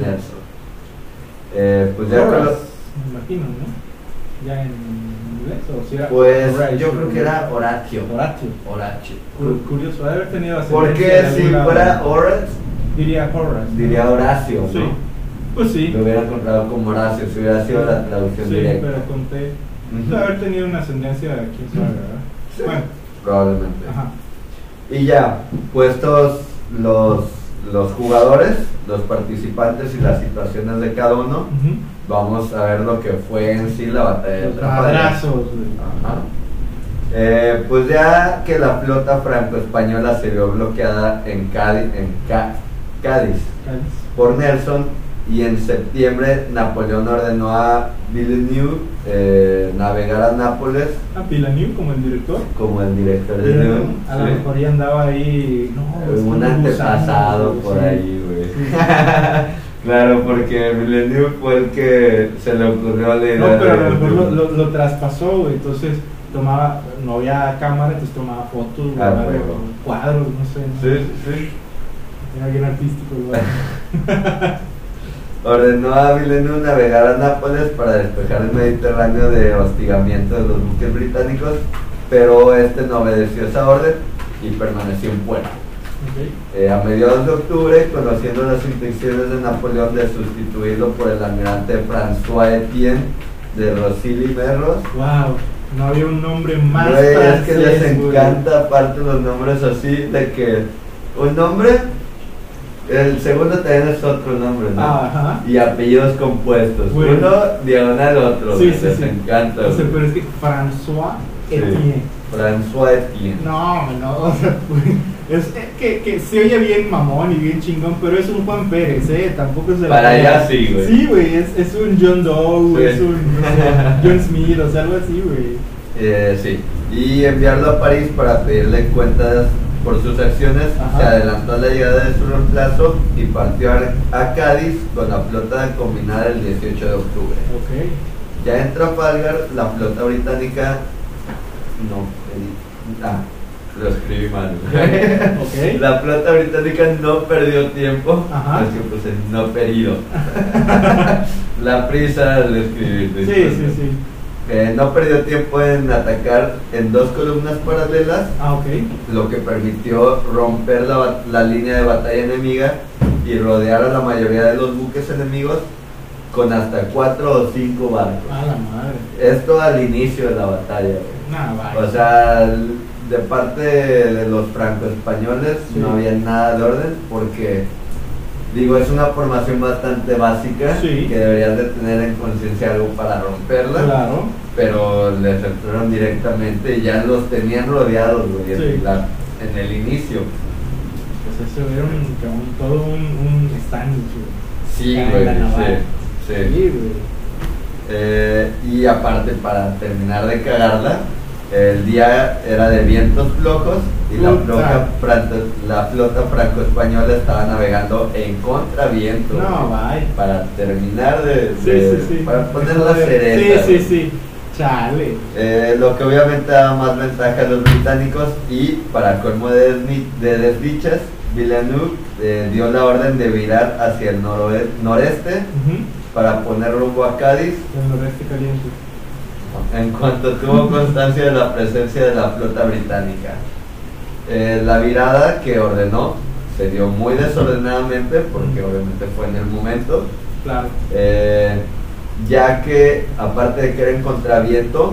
Nelson. Pues ya con Horace, los- me imagino, ¿no? Ya en inglés o si era pues Horace. yo creo que era Horatio. Horatio. Horatio. Curioso, debe haber tenido Porque ascendencia de si algún lado. fuera Horace, diría Horace. diría Horacio, ¿no? Sí. Pues sí. Lo hubiera encontrado como Horacio, si hubiera sido la traducción Sí, directa. pero conté. Ujú. Debe haber tenido una ascendencia, quién sabe, ¿verdad? Sí. Bueno, Probablemente. ajá. Y ya, puestos los jugadores, los participantes y las situaciones de cada uno, Ujú. vamos a ver lo que fue en sí la batalla de Los Trafalgar. madrazos, güey. Ajá. Pues ya que la flota franco-española se vio bloqueada en Cádiz Cádiz. por Nelson, y en septiembre Napoleón ordenó a Villeneuve navegar a Nápoles Ah, Villeneuve como el director. como el director de Villeneuve, Villeneuve. a lo Sí. mejor ya andaba ahí. No, es Un un antepasado gusano, por sí. ahí, güey. Sí. Claro, porque Villeneuve fue el que se le ocurrió la idea. No, pero a de- lo mejor lo traspasó, güey. Entonces tomaba, no había cámara, entonces tomaba fotos, güey, Ah, algo, huevo. cuadros, no sé. ¿no? Sí, sí. Era bien artístico, güey. Ordenó a Villeneuve navegar a Nápoles para despejar el Mediterráneo de hostigamiento de los buques británicos, pero este no obedeció esa orden y permaneció en puerto. Ok. A mediados de octubre, conociendo las intenciones de Napoleón de sustituirlo por el almirante François Etienne de Rosilly Merlos, Wow, no había un nombre más güey, es que francés, les güey. encanta aparte los nombres así, de que un nombre, el segundo también es otro nombre, ¿no? Ajá. Y apellidos compuestos, Güey. uno diagonal otro, Sí, güey, sí, les sí. encanta. O sea, güey. pero es que François Sí. Etienne. François Etienne. No, o sea, güey, es que se oye bien mamón y bien chingón, pero es un Juan Pérez, tampoco es de la Para pera. allá sí, güey. Sí, güey, es un John Doe, Sí. es un no sé, John Smith, o sea, algo así, güey. Sí, y enviarlo a París para pedirle cuentas por sus acciones. Ajá. Se adelantó a la llegada de su reemplazo y partió a Cádiz con la flota combinada el 18 de octubre. Ok. Ya en Trafalgar, la flota británica Lo escribí mal. Ok. La flota británica no perdió tiempo. Ajá. Es que puse no perdido. La prisa al escribir. Sí. No perdió tiempo en atacar en 2 columnas paralelas, Ah, ok. lo que permitió romper la línea de batalla enemiga y rodear a la mayoría de los buques enemigos con hasta 4 o 5 barcos. A la madre. Esto al inicio de la batalla, güey. Nah, vaya. O sea, de parte de los franco-españoles Sí. no había nada de orden porque, digo, es una formación bastante básica Sí. que deberías de tener en conciencia algo para romperla. Claro. Pero les entraron directamente y ya los tenían rodeados, güey, Sí. en el inicio. Pues eso era todo un stand, güey. Sí, Acá en güey, la naval. sí. Sí, güey. Y aparte, para terminar de cagarla, el día era de vientos flojos y la flota franco-española estaba navegando en contraviento. No, güey, vaya. para terminar Sí. para poner la cereza. Sí. Chale. Lo que obviamente daba más ventaja a los británicos y para colmo de desdichas, Villeneuve dio la orden de virar hacia el noreste Ujú. para poner rumbo a Cádiz El noreste caliente. en cuanto tuvo constancia de la presencia de la flota británica. La virada que ordenó se dio muy desordenadamente porque obviamente fue en el momento. Claro. Ya que aparte de que era en contraviento,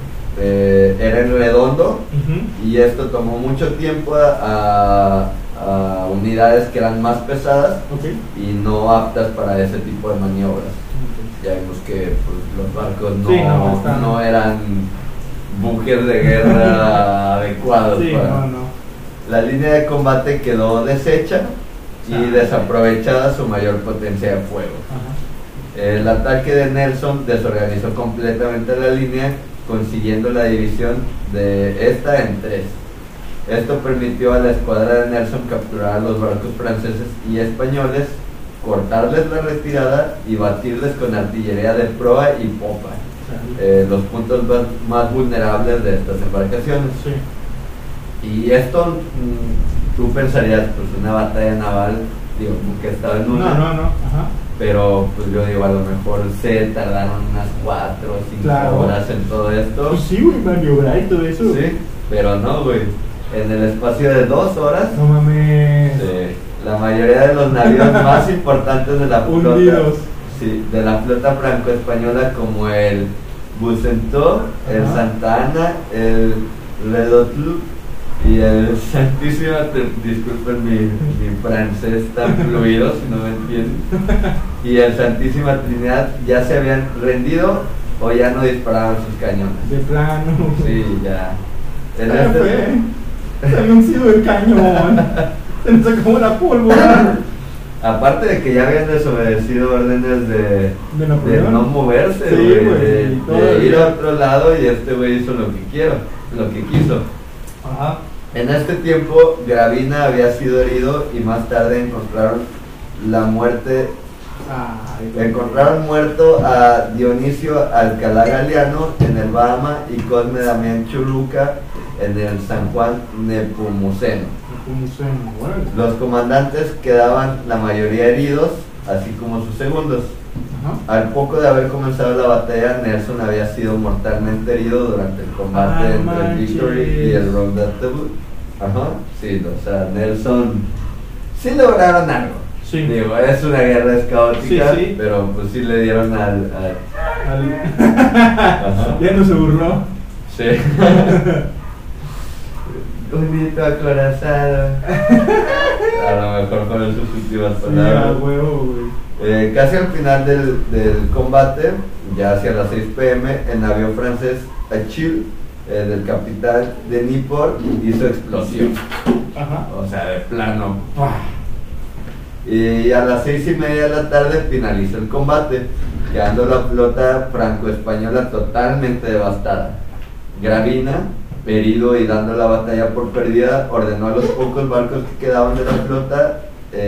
era en redondo Ujú. y esto tomó mucho tiempo a unidades que eran más pesadas Ok. y no aptas para ese tipo de maniobras. Ya vimos que pues, los barcos Sí, no, no eran buques de guerra adecuados. Sí, para... no. La línea de combate quedó deshecha y desaprovechada su mayor potencia de fuego. Ajá. El ataque de Nelson desorganizó completamente la línea, consiguiendo la división de esta en 3. Esto permitió a la escuadra de Nelson capturar a los barcos franceses y españoles, cortarles la retirada y batirles con artillería de proa y popa, Chale. los puntos más vulnerables de estas embarcaciones. Sí. Y esto, tú pensarías, pues una batalla naval, digo, que estaba en una... No. Ajá. Pero pues yo digo, a lo mejor se tardaron unas 4 o 5 Claro. horas en todo esto. Pues sí, güey, maniobrar y todo eso. Sí, pero no, güey. En el espacio de 2 horas, No mames. la mayoría de los navíos más importantes de la flota, Hundidos. sí, de la flota franco-española, como el Bucentaure, el Ajá. Santa Ana, el Redoutable y el Santísima, disculpen mi francés tan fluido, si no me entienden, y el Santísima Trinidad ya se habían rendido o ya no disparaban sus cañones. De plano. Sí, ya. En Ya este- fue. Se han sido el cañón. Se nos acabó la pólvora. Aparte de que ya habían desobedecido órdenes de Napoleón. no moverse, Sí, güey, güey, de y todavía. ir a otro lado, y este güey hizo lo que quiso. Ajá. En este tiempo, Gravina había sido herido y más tarde encontraron muerto a Dionisio Alcalá Galiano en el Bahama y Cosme Damián Churruca en el San Juan Nepomuceno. Los comandantes quedaban la mayoría heridos, así como sus segundos. Ajá. Al poco de haber comenzado la batalla, Nelson había sido mortalmente herido durante el combate Ah, entre el manches. Victory y el Redoutable. Ajá, sí, o sea, Nelson sí lograron algo. Sí. Digo, es una guerra, es caótica, Sí. pero pues sí le dieron al... Ajá. Ya no se burló. Sí. Bonito acorazado. A lo mejor fueron sus últimas Sí, a palabras. huevo, güey. Casi al final del combate, ya hacia las 6 p.m., el navío francés Achille, del capitán de Nipor, hizo explosión. Ajá. O sea, de plano. Ah. Y a las 6:30 de la tarde finalizó el combate, quedando la flota franco-española totalmente devastada. Gravina, herido y dando la batalla por perdida, ordenó a los pocos barcos que quedaban de la flota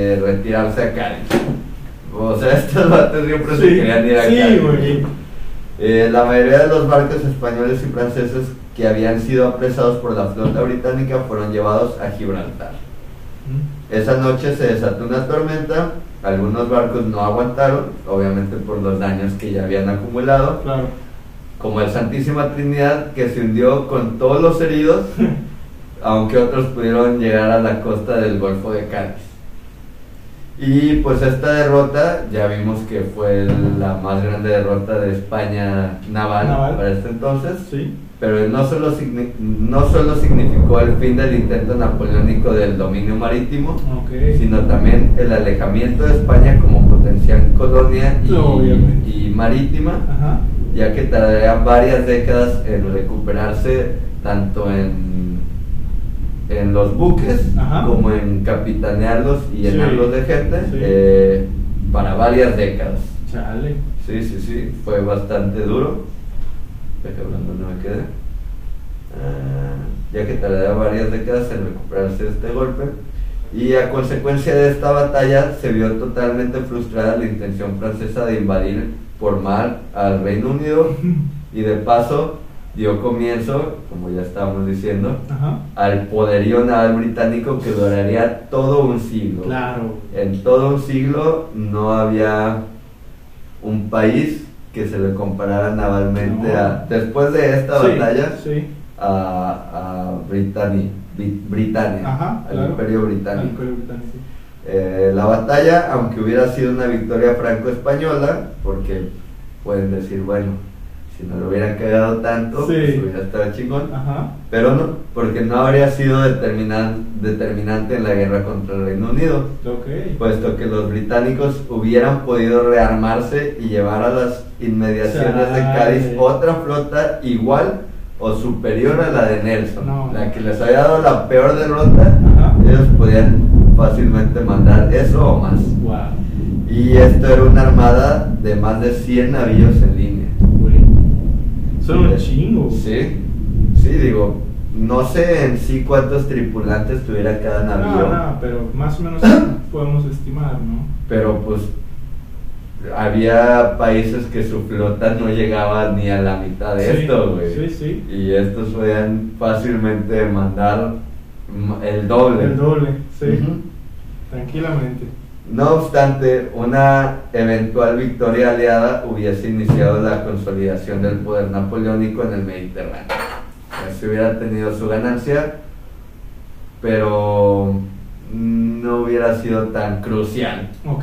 retirarse a Cádiz. O sea, estos vatos siempre se querían ir a Sí, Cádiz. güey. La mayoría de los barcos españoles y franceses que habían sido apresados por la flota británica fueron llevados a Gibraltar. Esa noche se desató una tormenta, algunos barcos no aguantaron, obviamente por los daños que ya habían acumulado, Claro. como el Santísima Trinidad, que se hundió con todos los heridos, aunque otros pudieron llegar a la costa del Golfo de Cádiz. Y pues esta derrota, ya vimos que fue la más grande derrota de España naval para este entonces, Sí. pero no solo significó el fin del intento napoleónico del dominio marítimo, Ok. sino también el alejamiento de España como potencial colonia Obviamente. y marítima, Ajá. ya que tardaría varias décadas en recuperarse tanto en los buques, Ajá. como en capitanearlos y Sí. llenarlos de gente, Sí. para varias décadas. Chale. Sí, fue bastante duro. Hablando no me quede. Ya que tardaría varias décadas en recuperarse de este golpe. Y a consecuencia de esta batalla se vio totalmente frustrada la intención francesa de invadir por mar al Reino Unido, y de paso dio comienzo, como ya estábamos diciendo, Ajá. al poderío naval británico que duraría todo un siglo. Claro. En todo un siglo no había un país que se le comparara navalmente No. después de esta Sí, batalla, Sí. a Britania, Ajá, al claro. Imperio Al Británico. Imperio Británico, sí. La batalla, aunque hubiera sido una victoria franco-española, porque pueden decir, bueno, si no lo hubieran cagado tanto, Sí. pues hubiera estado chingón, Ajá. pero no, porque no habría sido determinante en la guerra contra el Reino Unido, Ok. puesto que los británicos hubieran podido rearmarse y llevar a las inmediaciones de Cádiz Chale. otra flota igual o superior a la de Nelson, No. la que les había dado la peor derrota. Ajá. Ellos podían fácilmente mandar eso o más. Wow. Y esto era una armada de más de 100 navíos en línea. Güey. Son un chingo. Sí, digo, no sé en sí cuántos tripulantes tuviera cada navío. No, pero más o menos podemos estimar, ¿no? Pero pues había países que su flota no llegaba ni a la mitad de Sí, esto, güey. sí. Y estos podían fácilmente mandar el doble. El doble, sí. Ujú. Tranquilamente. No obstante, una eventual victoria aliada hubiese iniciado la consolidación del poder napoleónico en el Mediterráneo. Se hubiera tenido su ganancia, pero no hubiera sido tan crucial. Ok.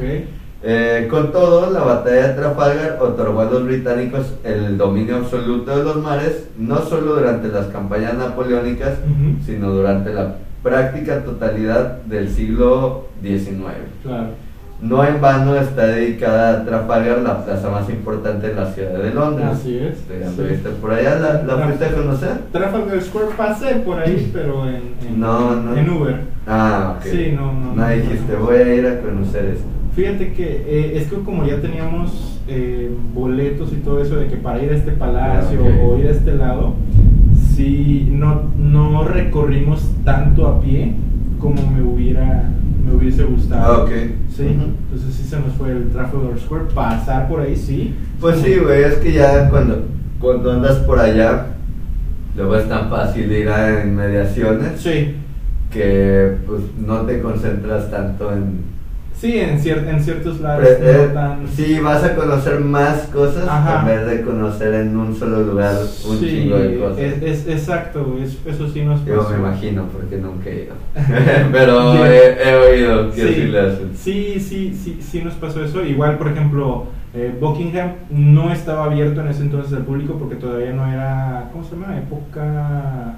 Con todo, la batalla de Trafalgar otorgó a los británicos el dominio absoluto de los mares, no solo durante las campañas napoleónicas, Ujú. sino durante la práctica totalidad del siglo XIX. Claro. No en vano está dedicada a Trafalgar, la plaza más importante de la ciudad de Londres. Así es. ¿Ya Sí. viste por allá? ¿La fuiste a conocer? Trafalgar Square pasé por ahí, pero No. en Uber. Ah, ok. Sí, no. No dijiste, voy a ir a conocer esto. Fíjate que es que como ya teníamos boletos y todo eso de que para ir a este palacio Ah, ok. o ir a este lado, sí, no recorrimos tanto a pie como me hubiese gustado. Ah, ok. Sí, Ujú. entonces sí se nos fue el Trafalgar Square, pasar por ahí, sí. Pues sí, güey, es que ya cuando andas por allá, luego es tan fácil ir a inmediaciones Sí, que pues no te concentras tanto en... sí, en ciertos lados no tan... Sí, vas a conocer más cosas Ajá. en vez de conocer en un solo lugar un Sí, chingo de cosas. es exacto, eso sí nos Yo pasó. me imagino porque nunca he ido. Pero he oído que sí le hacen. Sí nos pasó eso. Igual, por ejemplo, Buckingham no estaba abierto en ese entonces al público porque todavía no era, ¿cómo se llama? Época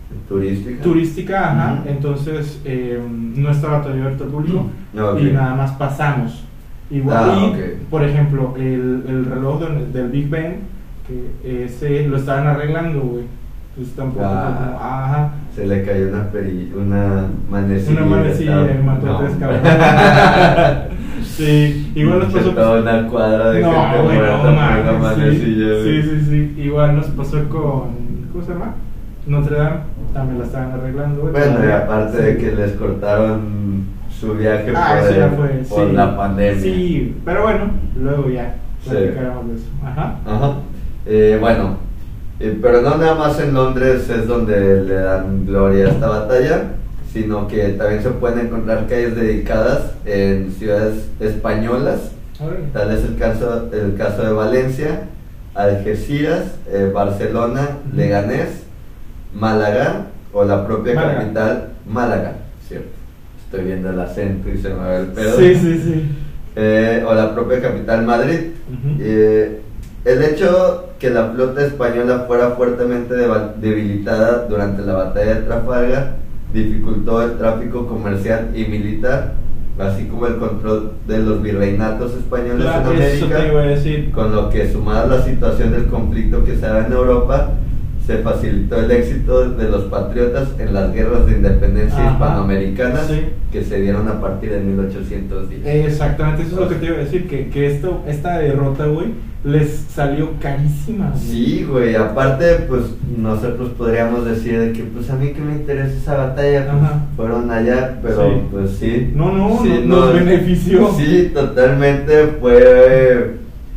turística, ajá. Ujú. Entonces no estaba todavía abierto al público Ok. y nada más pasamos. Igual, y, ok. por ejemplo, el reloj del Big Ben, que ese lo estaban arreglando, güey. Entonces tampoco fue como, ajá. Se le cayó una manecilla. Una manecilla y mató a 3 cabrones. Sí, igual nos pasó. Toda una cuadra de gente güey, muerta por una manecilla. güey. sí. Igual nos pasó con. ¿Cómo se llama? Notre Dame. También la estaban arreglando. Güey. Bueno, y aparte de Sí. que les cortaron su viaje Eso ya fue. por Sí. la pandemia. Sí, pero bueno, luego ya Sí. platicaremos de eso. Ajá. Ajá. Bueno, pero no nada más en Londres es donde le dan gloria a esta batalla, sino que también se pueden encontrar calles dedicadas en ciudades españolas. Tal es el caso de Valencia, Algeciras, Barcelona, Leganés, Málaga o la propia capital, Málaga, ¿cierto? Estoy viendo el acento y se me va el pedo. Sí. O la propia capital, Madrid. El hecho que la flota española fuera fuertemente debilitada durante la batalla de Trafalgar dificultó el tráfico comercial y militar, así como el control de los virreinatos españoles en América, eso te iba a decir. con lo que, sumada a la situación del conflicto que se da en Europa, se facilitó el éxito de los patriotas en las guerras de independencia hispanoamericanas que se dieron a partir de 1810. Exactamente, eso es lo que te iba a decir, que esta derrota, güey, les salió carísima, güey. Sí, güey, aparte, pues, nosotros podríamos decir de que, pues, a mí que me interesa esa batalla, pues, fueron allá, pero, pues, sí. No, sí, nos benefició. Sí, totalmente, fue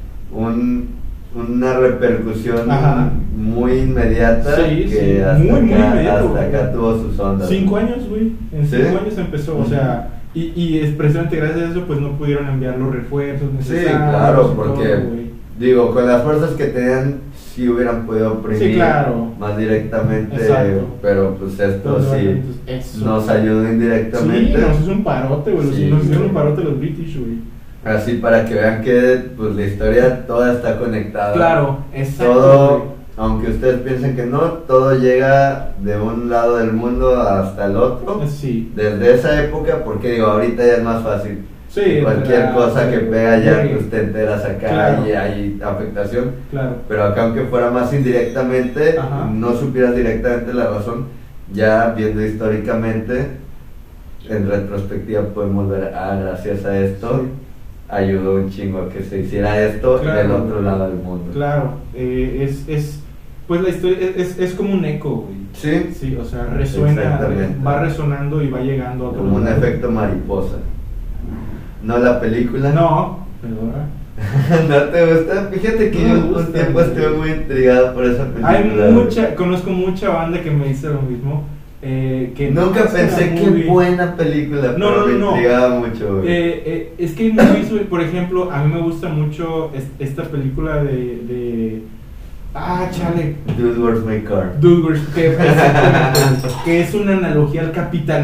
una repercusión muy inmediata que hasta acá tuvo sus ondas. 5 años, güey, en 5 años empezó, o sea, y es precisamente gracias a eso, pues, no pudieron enviar los refuerzos necesarios. Sí, claro, porque... Digo, con las fuerzas que tenían, sí hubieran podido oprimir más directamente, pero pues esto nos ayuda indirectamente. Sí, nos hizo un parote, güey, nos hicieron un parote los British, güey. Así para que vean que pues la historia toda está conectada. Claro, exacto. Todo, aunque ustedes piensen que no, todo llega de un lado del mundo hasta el otro. Sí. Desde esa época, porque digo, ahorita ya es más fácil. Sí, cualquier cosa que pega ya pues te enteras acá y hay afectación, pero acá aunque fuera más indirectamente, no supieras directamente la razón, ya viendo históricamente, en retrospectiva podemos ver, gracias a esto, ayudó un chingo a que se hiciera esto del otro lado del mundo. Claro, pues la historia es como un eco, güey. Sí, o sea, resuena, va resonando y va llegando a otro como un efecto mariposa. ¿No la película? No, pero ¿No te gusta? Fíjate que yo un tiempo estuve muy intrigado por esa película. Conozco mucha banda que me dice lo mismo. Que nunca pensé que buena película, pero me intrigaba mucho. Es que hay movies, por ejemplo, a mí me gusta mucho esta película de chale. Dude, Where's My Car? Dude, Where's que es una analogía al Capitán.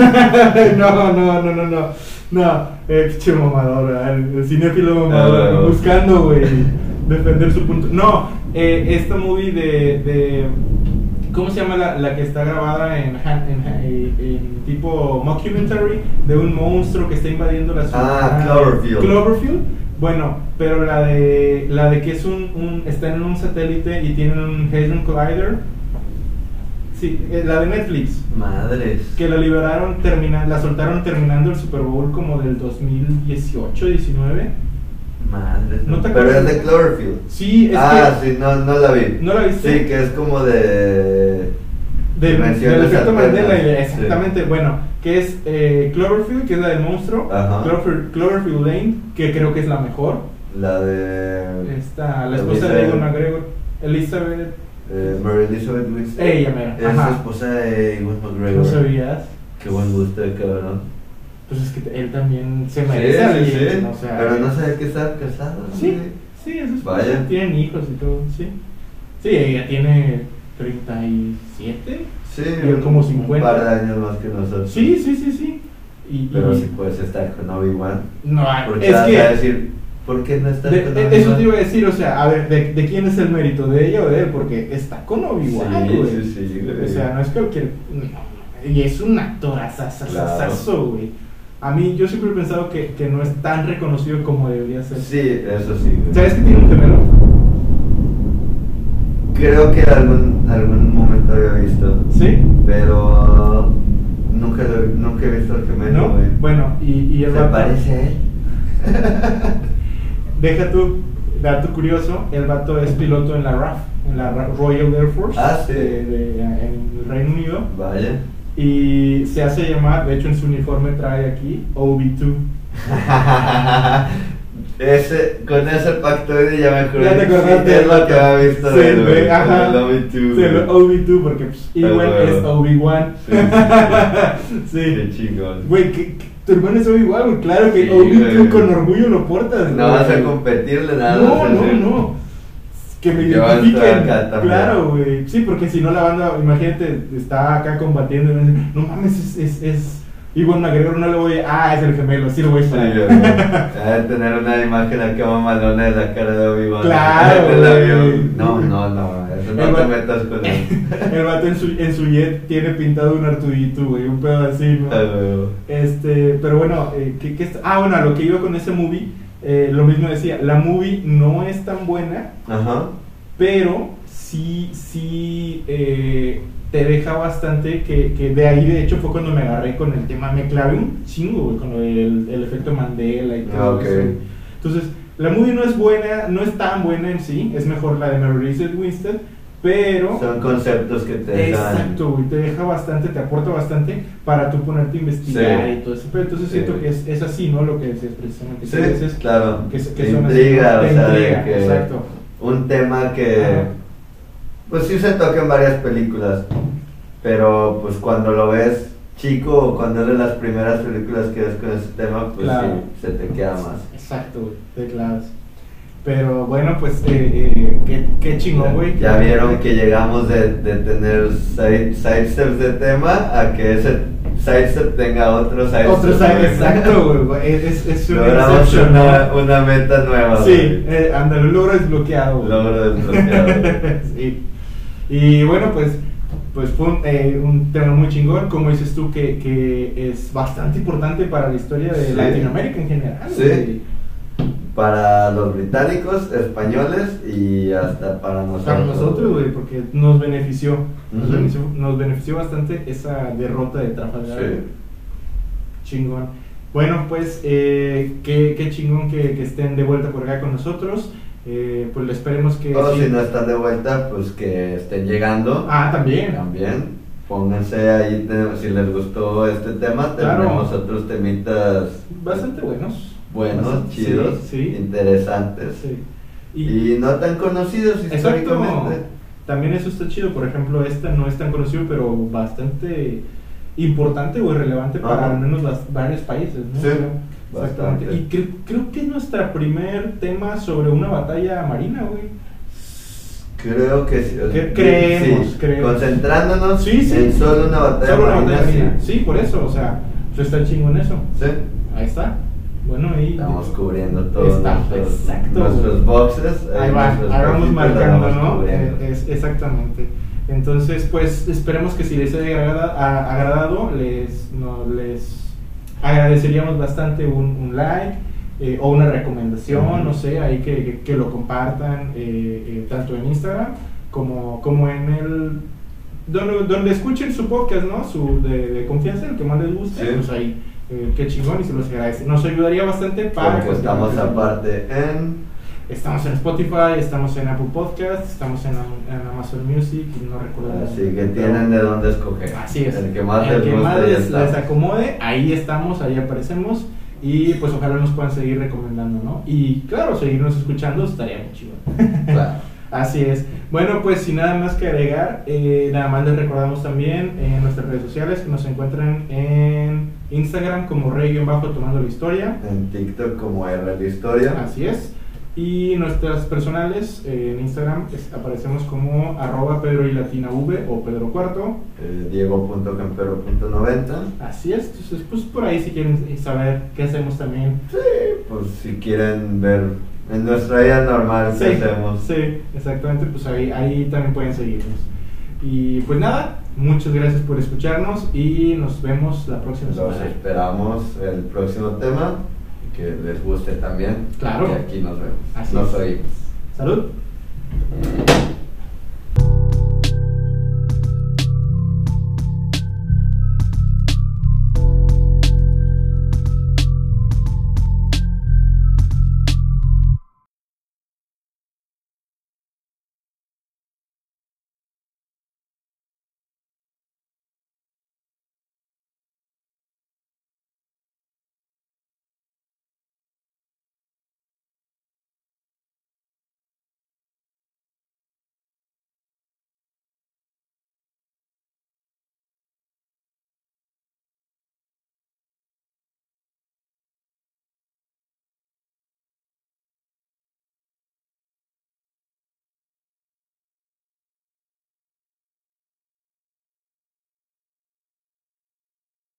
No, pinche mamador, el cinéfilo mamador, buscando, güey, defender su punto. No, esta movie de ¿cómo se llama la que está grabada en tipo mockumentary de un monstruo que está invadiendo la ciudad? Cloverfield. Bueno, pero la de que es están en un satélite y tienen un Hadron Collider. Sí, la de Netflix. Madres. Que la liberaron, la soltaron terminando el Super Bowl como del 2018, 19. Madres. ¿No te pero acuerdas? Es de Cloverfield. Sí, sí, no la vi. ¿No la viste? Sí, que es como del efecto Mandela, exactamente. Sí. Bueno, que es Cloverfield, que es la del monstruo. Cloverfield Lane, que creo que es la mejor. La de... la esposa de Ewan McGregor, Elizabeth. Mary Elizabeth Winstead. Ella, mira. Es la esposa de Ewan McGregor. ¿No sabías? Qué buen gusto de cabrón. Pues es que él también se merece a alguien, o sea, pero no sabía que estaba casado. Sí, es esposa. Tienen hijos y todo, sí. Sí, ella tiene 37. Sí, y él como 50. Un par de años más que nosotros. Sí. Pero si puedes estar con Obi-Wan. No, porque es vas que... a decir, ¿por qué no estás con Obi-Wan? Eso te iba a decir, o sea, a ver, ¿de quién es el mérito? ¿De ella o de él? Porque está con Obi-Wan, güey. Sí, o sea, no es cualquier... No, y es un actorazazazazo, güey. A mí, yo siempre he pensado que no es tan reconocido como debería ser. Sí, eso sí. ¿Sabes que tiene un gemelo? Creo que algún momento había visto. ¿Sí? Pero nunca he visto el gemelo, ¿no? güey. Bueno, y el ¿Se vato... parece a él? Deja tu dato curioso, el vato es piloto en la RAF, en la Royal Air Force. Sí. En el Reino Unido. Vaya. Y se hace llamar, de hecho en su uniforme trae aquí, OB2. Con ese factoide ya me acordé. Ya te acordaste. Es lo que había visto Sí, de güey, ajá. el Obi-2. Sí, el Obi-2, porque pues, Ewan es Obi-Wan. Sí, Sí. Qué chingón. Güey, tu hermano es Obi-Wan, güey. Claro que Sí, Obi-2 güey. con orgullo lo portas. No vas a güey. competirle nada. No, más, no, ¿sí? no. Que me Que va a entrar identifiquen. acá también. Claro, güey. Sí, porque si no la banda, imagínate, está acá combatiendo y me dice, no mames, es Ewan McGregor, no le voy a... es el gemelo, sí lo voy a Sí, esperar. güey. Debe tener una imagen acá mamalona de la cara de Obi-Wan. Claro, Del güey. avión. No, eso no te metas con él. El vato en su jet tiene pintado un Artudito, güey, un pedo así, ¿no? Ah, güey. Pero bueno, bueno, a lo que iba con ese movie, lo mismo decía, la movie no es tan buena, Ajá. pero sí te deja bastante, que de ahí de hecho fue cuando me agarré con el tema, me clavé un chingo, güey, con el efecto Mandela y todo Ok. eso. Entonces, la movie no es buena, no es tan buena en sí, es mejor la de Mary Elizabeth Winstead, pero... Son conceptos que te dejan. Exacto, güey, te deja bastante, te aporta bastante para tú ponerte a investigar Sí. y todo eso. Pero entonces Sí. siento que es así, ¿no? Lo que decías precisamente. Sí, que a veces claro. que Te son así, intriga, ¿no? o Te sea, de intriga, que exacto. un tema que Ajá. pues sí se toca en varias películas, pero pues cuando lo ves chico o cuando es de las primeras películas que ves con ese tema, pues Claro. sí, se te queda más. Exacto, güey, te clavas. Pero bueno, pues qué chingón, güey. Ya vieron que llegamos de tener sidesteps de tema a que ese sidestep tenga otro sidestep. Otro side, exacto, güey. Es un Logramos Inception, ¿no? una meta nueva. Sí, ándale, un logro desbloqueado, güey. Logro desbloqueado. Sí. Y bueno, pues fue un tema muy chingón, como dices tú, que es bastante importante para la historia de Sí. Latinoamérica en general. Sí. güey. Para los británicos, españoles y hasta para nosotros. Para nosotros, güey, porque nos benefició, Ujú. nos benefició bastante esa derrota de Trafalgar. Sí. güey. Chingón. Bueno, pues qué chingón que estén de vuelta por acá con nosotros. Pues esperemos que... O sí. si no están de vuelta, pues que estén llegando. También. También. Pónganse ahí, si les gustó este tema, Claro. tenemos otros temitas Bastante buenos. buenos, Bastante- chidos, sí, sí. interesantes. Sí. Y no tan conocidos Exacto. históricamente. También eso está chido. Por ejemplo, esta no es tan conocido, pero bastante importante o relevante para Ajá. al menos varios países, ¿no? Sí, Exactamente. bastante. Y creo que es nuestra primer tema sobre una batalla marina, güey. Creo que sí. Creemos. Concentrándonos Sí, sí. en solo una batalla Solo una marina, batalla sí. marina. Sí, por eso, o sea, pues está chingón eso. Sí. Ahí está. Bueno, ahí Estamos cubriendo todos Está, nuestros exacto. boxes. ahí va, nuestros ahí vamos poquitos marcando, la vamos ¿no? cubriendo. Exactamente. Entonces, pues esperemos que si les haya agradado, les agradeceríamos bastante un like o una recomendación, Ujú. no sé, ahí que lo compartan tanto en Instagram como en el... Donde escuchen su podcast, ¿no? De confianza, el que más les guste, Sí. pues ahí, qué chingón y se los agradece. Nos ayudaría bastante para... Porque estamos continuar. aparte en... Estamos en Spotify, estamos en Apple Podcasts, estamos en Amazon Music, y no recuerdo. Así que tienen de dónde escoger. Así es. El que más El les que guste. más ya les está. acomode, ahí estamos, ahí aparecemos. Y pues ojalá nos puedan seguir recomendando, ¿no? Y claro, seguirnos escuchando estaría muy chido. Claro. Así es. Bueno, pues sin nada más que agregar, nada más les recordamos también en nuestras redes sociales que nos encuentran en Instagram como rey-tomando la historia. En TikTok como R la historia. Así es. Y nuestras personales en Instagram aparecemos como @Pedro y Latina V o Pedro Cuarto. Diego.campero.90. Así es. Entonces, pues por ahí si quieren saber qué hacemos también. Pues si quieren ver en nuestra vida normal qué hacemos. Sí, exactamente. Pues ahí también pueden seguirnos. Y pues nada, muchas gracias por escucharnos y nos vemos la próxima Los semana. esperamos el próximo tema. Que les guste también. Claro. Y aquí nos vemos. Así Nos es. oímos. Salud.